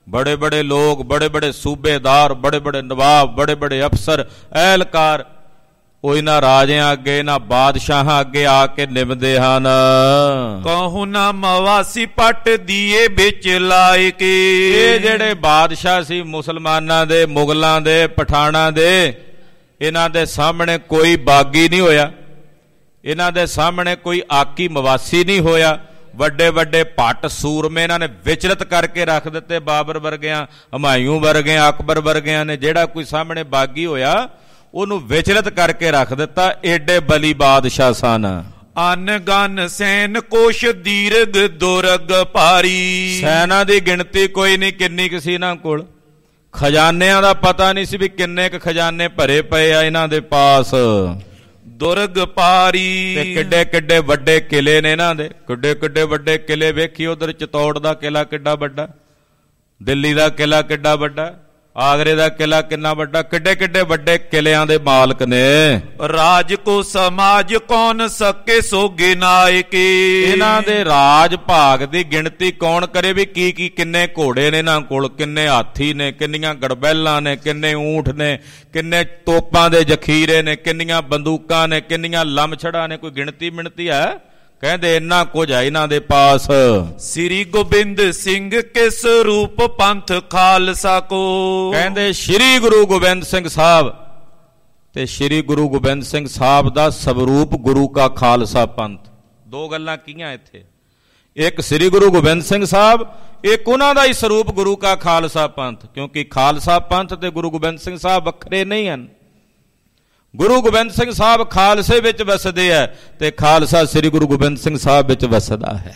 ਬੜੇ ਬੜੇ ਲੋਕ, ਬੜੇ ਬੜੇ ਸੂਬੇਦਾਰ, ਬੜੇ ਬੜੇ ਨਵਾਬ, ਬੜੇ ਬੜੇ ਅਫਸਰ, ਐਲਕਾਰ, ਉਹ ਇਹਨਾਂ ਰਾਜਿਆਂ ਅੱਗੇ, ਇਹਨਾਂ ਬਾਦਸ਼ਾਹਾਂ ਅੱਗੇ ਆ ਕੇ ਨਿਭਦੇ ਹਨ। ਕਹੂ ਨਾ ਮਵਾਸੀ ਪੱਟ ਦੀਏ ਵਿੱਚ ਲਾਏ ਕੇ। ਇਹ ਜਿਹੜੇ ਬਾਦਸ਼ਾਹ ਸੀ ਮੁਸਲਮਾਨਾਂ ਦੇ, ਮੁਗਲਾਂ ਦੇ, ਪਠਾਣਾਂ ਦੇ, ਇਹਨਾਂ ਦੇ ਸਾਹਮਣੇ ਕੋਈ ਬਾਗੀ ਨਹੀਂ ਹੋਇਆ, ਇਹਨਾਂ ਦੇ ਸਾਹਮਣੇ ਕੋਈ ਆਕੀ ਮਵਾਸੀ ਨਹੀਂ ਹੋਇਆ। ਵੱਡੇ ਵੱਡੇ ਭੱਟ ਸੂਰਮੇ ਇਹਨਾਂ ਨੇ ਵਿਚਲਤ ਕਰਕੇ ਰੱਖ ਦਿੱਤੇ। ਬਾਬਰ ਵਰਗਿਆਂ, ਹਮਾਯੂੰ ਵਰਗਿਆਂ, ਅਕਬਰ ਵਰਗਿਆਂ ਨੇ ਜਿਹੜਾ ਕੋਈ ਸਾਹਮਣੇ ਬਾਗੀ ਹੋਇਆ ਉਹਨੂੰ ਵਿਚਲਤ ਕਰਕੇ ਰੱਖ ਦਿੱਤਾ। ਏਡੇ ਬਲੀ ਬਾਦਸ਼ਾਹ ਸਨ। ਅਨ ਗਨ ਸੈਨ ਕੋਸ਼ ਦੀਰਘ ਦੁਰਗ ਭਾਰੀ। ਸੈਨਾ ਦੀ ਗਿਣਤੀ ਕੋਈ ਨਹੀਂ ਕਿੰਨੀ ਕੁ ਸੀ ਇਹਨਾਂ ਕੋਲ। ਖਜ਼ਾਨਿਆਂ ਦਾ ਪਤਾ ਨਹੀਂ ਸੀ ਵੀ ਕਿੰਨੇ ਕੁ ਖਜ਼ਾਨੇ ਭਰੇ ਪਏ ਆ ਇਹਨਾਂ ਦੇ ਪਾਸ। ਦੁਰਗ ਭਾਰੀ। ਤੇ ਕਿੱਡੇ ਕਿੱਡੇ ਵੱਡੇ ਕਿਲੇ ਨੇ ਇਹਨਾਂ ਦੇ, ਕਿੱਡੇ ਕਿੱਡੇ ਵੱਡੇ ਕਿਲੇ। ਵੇਖੀ ਉਧਰ ਚਤੌੜ ਦਾ ਕਿਲਾ ਕਿੱਡਾ ਵੱਡਾ, ਦਿੱਲੀ ਦਾ ਕਿਲਾ ਕਿੱਡਾ ਵੱਡਾ, ਆਗਰੇ ਦਾ ਕਿਲਾ ਕਿੰਨਾ ਵੱਡਾ। ਕਿੱਡੇ ਕਿੱਡੇ ਵੱਡੇ ਕਿਲਿਆਂ ਦੇ ਮਾਲਕ ਨੇ। ਰਾਜ ਕੋ ਸਮਾਜ ਕੌਣ ਸਕੇ ਸੋ ਗਿਨਾਏ ਕੇ। ਇਹਨਾਂ ਦੇ ਰਾਜ ਭਾਗ ਦੀ ਗਿਣਤੀ ਕੌਣ ਕਰੇ ਵੀ ਕੀ ਕੀ ਕਿੰਨੇ ਘੋੜੇ ਨੇ ਇਹਨਾਂ ਕੋਲ, ਕਿੰਨੇ ਹਾਥੀ ਨੇ, ਕਿੰਨੀਆਂ ਗੜਬੈਲਾਂ ਨੇ, ਕਿੰਨੇ ਊਂਠ ਨੇ, ਕਿੰਨੇ ਤੋਪਾਂ ਦੇ ਜ਼ਖੀਰੇ ਨੇ, ਕਿੰਨੀਆਂ ਬੰਦੂਕਾਂ ਨੇ, ਕਿੰਨੀਆਂ ਲਮਛੜਾਂ ਨੇ। ਕੋਈ ਗਿਣਤੀ ਮਿਣਤੀ ਹੈ? ਕਹਿੰਦੇ ਇੰਨਾ ਕੁਝ ਹੈ ਇਹਨਾਂ ਦੇ ਪਾਸ। ਸ੍ਰੀ ਗੋਬਿੰਦ ਸਿੰਘ ਕਿਸ ਰੂਪ ਪੰਥ ਖਾਲਸਾ ਕੋ। ਕਹਿੰਦੇ ਸ੍ਰੀ ਗੁਰੂ ਗੋਬਿੰਦ ਸਿੰਘ ਸਾਹਿਬ ਤੇ ਸ੍ਰੀ ਗੁਰੂ ਗੋਬਿੰਦ ਸਿੰਘ ਸਾਹਿਬ ਦਾ ਸਵਰੂਪ ਗੁਰੂ ਕਾ ਖਾਲਸਾ ਪੰਥ। ਦੋ ਗੱਲਾਂ ਕੀਆਂ ਇੱਥੇ, ਇੱਕ ਸ੍ਰੀ ਗੁਰੂ ਗੋਬਿੰਦ ਸਿੰਘ ਸਾਹਿਬ, ਇੱਕ ਉਹਨਾਂ ਦਾ ਹੀ ਸਰੂਪ ਗੁਰੂ ਕਾ ਖਾਲਸਾ ਪੰਥ। ਕਿਉਂਕਿ ਖਾਲਸਾ ਪੰਥ ਤੇ ਗੁਰੂ ਗੋਬਿੰਦ ਸਿੰਘ ਸਾਹਿਬ ਵੱਖਰੇ ਨਹੀਂ ਹਨ। ਗੁਰੂ ਗੋਬਿੰਦ ਸਿੰਘ ਸਾਹਿਬ ਖਾਲਸੇ ਵਿੱਚ ਵਸਦੇ ਹੈ ਤੇ ਖਾਲਸਾ ਸ੍ਰੀ ਗੁਰੂ ਗੋਬਿੰਦ ਸਿੰਘ ਸਾਹਿਬ ਵਿੱਚ ਵਸਦਾ ਹੈ।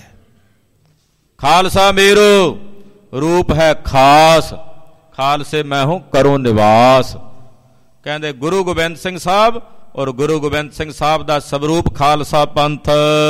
ਖਾਲਸਾ ਮੇਰੋ ਰੂਪ ਹੈ ਖਾਸ, ਖਾਲਸੇ ਮੈਂ ਹੂੰ ਕਰੋ ਨਿਵਾਸ। ਕਹਿੰਦੇ ਗੁਰੂ ਗੋਬਿੰਦ ਸਿੰਘ ਸਾਹਿਬ ਔਰ ਗੁਰੂ ਗੋਬਿੰਦ ਸਿੰਘ ਸਾਹਿਬ ਦਾ ਸਵਰੂਪ ਖਾਲਸਾ ਪੰਥ।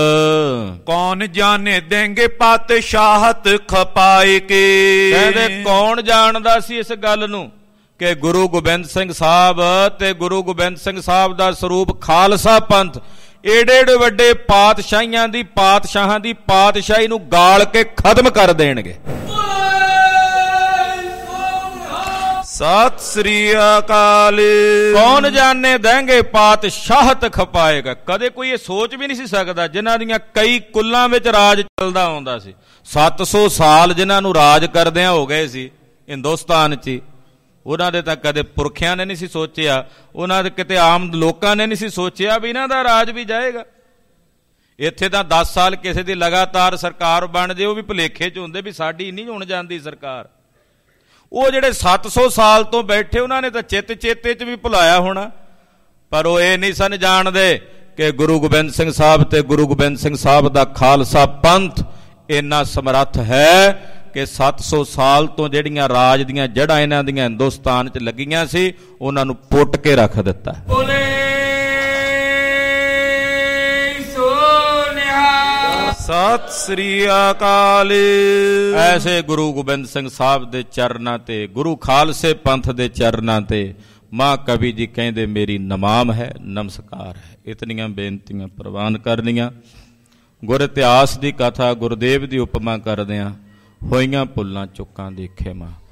ਕੌਣ ਜਾਣੇ ਦੇਂਗੇ ਪਾਤਸ਼ਾਹਤ ਖਪਾਏ ਕੇ। ਕਹਿੰਦੇ ਕੌਣ ਜਾਣਦਾ ਸੀ ਇਸ ਗੱਲ ਨੂੰ ਕਿ ਗੁਰੂ ਗੋਬਿੰਦ ਸਿੰਘ ਸਾਹਿਬ ਤੇ ਗੁਰੂ ਗੋਬਿੰਦ ਸਿੰਘ ਸਾਹਿਬ ਦਾ ਸਰੂਪ ਖਾਲਸਾ ਪੰਥ ਏਡੇ ਏਡੇ ਵੱਡੇ ਪਾਤਸ਼ਾਹੀਆਂ ਦੀ, ਪਾਤਸ਼ਾਹਾਂ ਦੀ ਪਾਤਸ਼ਾਹੀ ਨੂੰ ਗਾਲ ਕੇ ਖਤਮ ਕਰ ਦੇਣਗੇ। ਸਤਿ ਸ੍ਰੀ ਅਕਾਲ। ਕੌਣ ਜਾਣੇ ਦੇਂਗੇ ਪਾਤਸ਼ਾਹਤ ਖਪਾਏਗਾ। ਕਦੇ ਕੋਈ ਇਹ ਸੋਚ ਵੀ ਨਹੀਂ ਸੀ ਸਕਦਾ, ਜਿਨ੍ਹਾਂ ਦੀਆਂ ਕਈ ਕੁੱਲਾਂ ਵਿੱਚ ਰਾਜ ਚੱਲਦਾ ਆਉਂਦਾ ਸੀ। 700 ਸਾਲ ਜਿਨ੍ਹਾਂ ਨੂੰ ਰਾਜ ਕਰਦਿਆਂ ਹੋ ਗਏ ਸੀ ਹਿੰਦੁਸਤਾਨ 'ਚ, ਉਹਨਾਂ ਦੇ ਤਾਂ ਕਦੇ ਪੁਰਖਿਆਂ ਨੇ ਨਹੀਂ ਸੀ ਸੋਚਿਆ, ਉਹਨਾਂ ਦੇ ਕਿਤੇ ਆਮ ਲੋਕਾਂ ਨੇ ਨਹੀਂ ਸੀ ਸੋਚਿਆ ਵੀ ਇਹਨਾਂ ਦਾ ਰਾਜ ਵੀ ਜਾਏਗਾ। ਇੱਥੇ ਤਾਂ 10 ਸਾਲ ਕਿਸੇ ਦੀ ਲਗਾਤਾਰ ਸਰਕਾਰ ਬਣ ਜੇ, ਉਹ ਵੀ ਭੁਲੇਖੇ 'ਚ ਹੁੰਦੇ ਵੀ ਸਾਡੀ ਨਹੀਂ ਹੁਣ ਜਾਂਦੀ ਸਰਕਾਰ। ਉਹ ਜਿਹੜੇ 700 ਸਾਲ ਤੋਂ ਬੈਠੇ ਉਹਨਾਂ ਨੇ ਤਾਂ ਚੇਤੇ 'ਚ ਵੀ ਭੁਲਾਇਆ ਹੋਣਾ, ਪਰ ਉਹ ਇਹ ਨਹੀਂ ਸਨ ਜਾਣਦੇ ਕਿ ਗੁਰੂ ਗੋਬਿੰਦ ਸਿੰਘ ਸਾਹਿਬ ਤੇ ਗੁਰੂ ਗੋਬਿੰਦ ਸਿੰਘ ਸਾਹਿਬ ਦਾ ਖਾਲਸਾ ਪੰਥ ਇੰਨਾ ਸਮਰੱਥ ਹੈ ਕਿ 700 ਸਾਲ ਤੋਂ ਜਿਹੜੀਆਂ ਰਾਜ ਦੀਆਂ ਜੜ੍ਹਾਂ ਇਹਨਾਂ ਦੀਆਂ ਹਿੰਦੁਸਤਾਨ 'ਚ ਲੱਗੀਆਂ ਸੀ, ਉਹਨਾਂ ਨੂੰ ਪੁੱਟ ਕੇ ਰੱਖ ਦਿੱਤਾ। ਸਤਿ ਸ੍ਰੀ ਅਕਾਲ। ਐਸੇ ਗੁਰੂ ਗੋਬਿੰਦ ਸਿੰਘ ਸਾਹਿਬ ਦੇ ਚਰਨਾਂ ਤੇ, ਗੁਰੂ ਖਾਲਸੇ ਪੰਥ ਦੇ ਚਰਨਾਂ ਤੇ ਮਾਂ ਕਵੀ ਜੀ ਕਹਿੰਦੇ ਮੇਰੀ ਨਮਾਮ ਹੈ, ਨਮਸਕਾਰ ਹੈ। ਇਤਨੀਆਂ ਬੇਨਤੀਆਂ ਪ੍ਰਵਾਨ ਕਰਨੀਆਂ। ਗੁਰ ਇਤਿਹਾਸ ਦੀ ਕਥਾ, ਗੁਰਦੇਵ ਦੀ ਉਪਮਾ ਕਰਦਿਆਂ ਹੋਈਆਂ ਭੁੱਲਾਂ ਚੁੱਕਾਂ ਦੀ ਖਿਮਾ।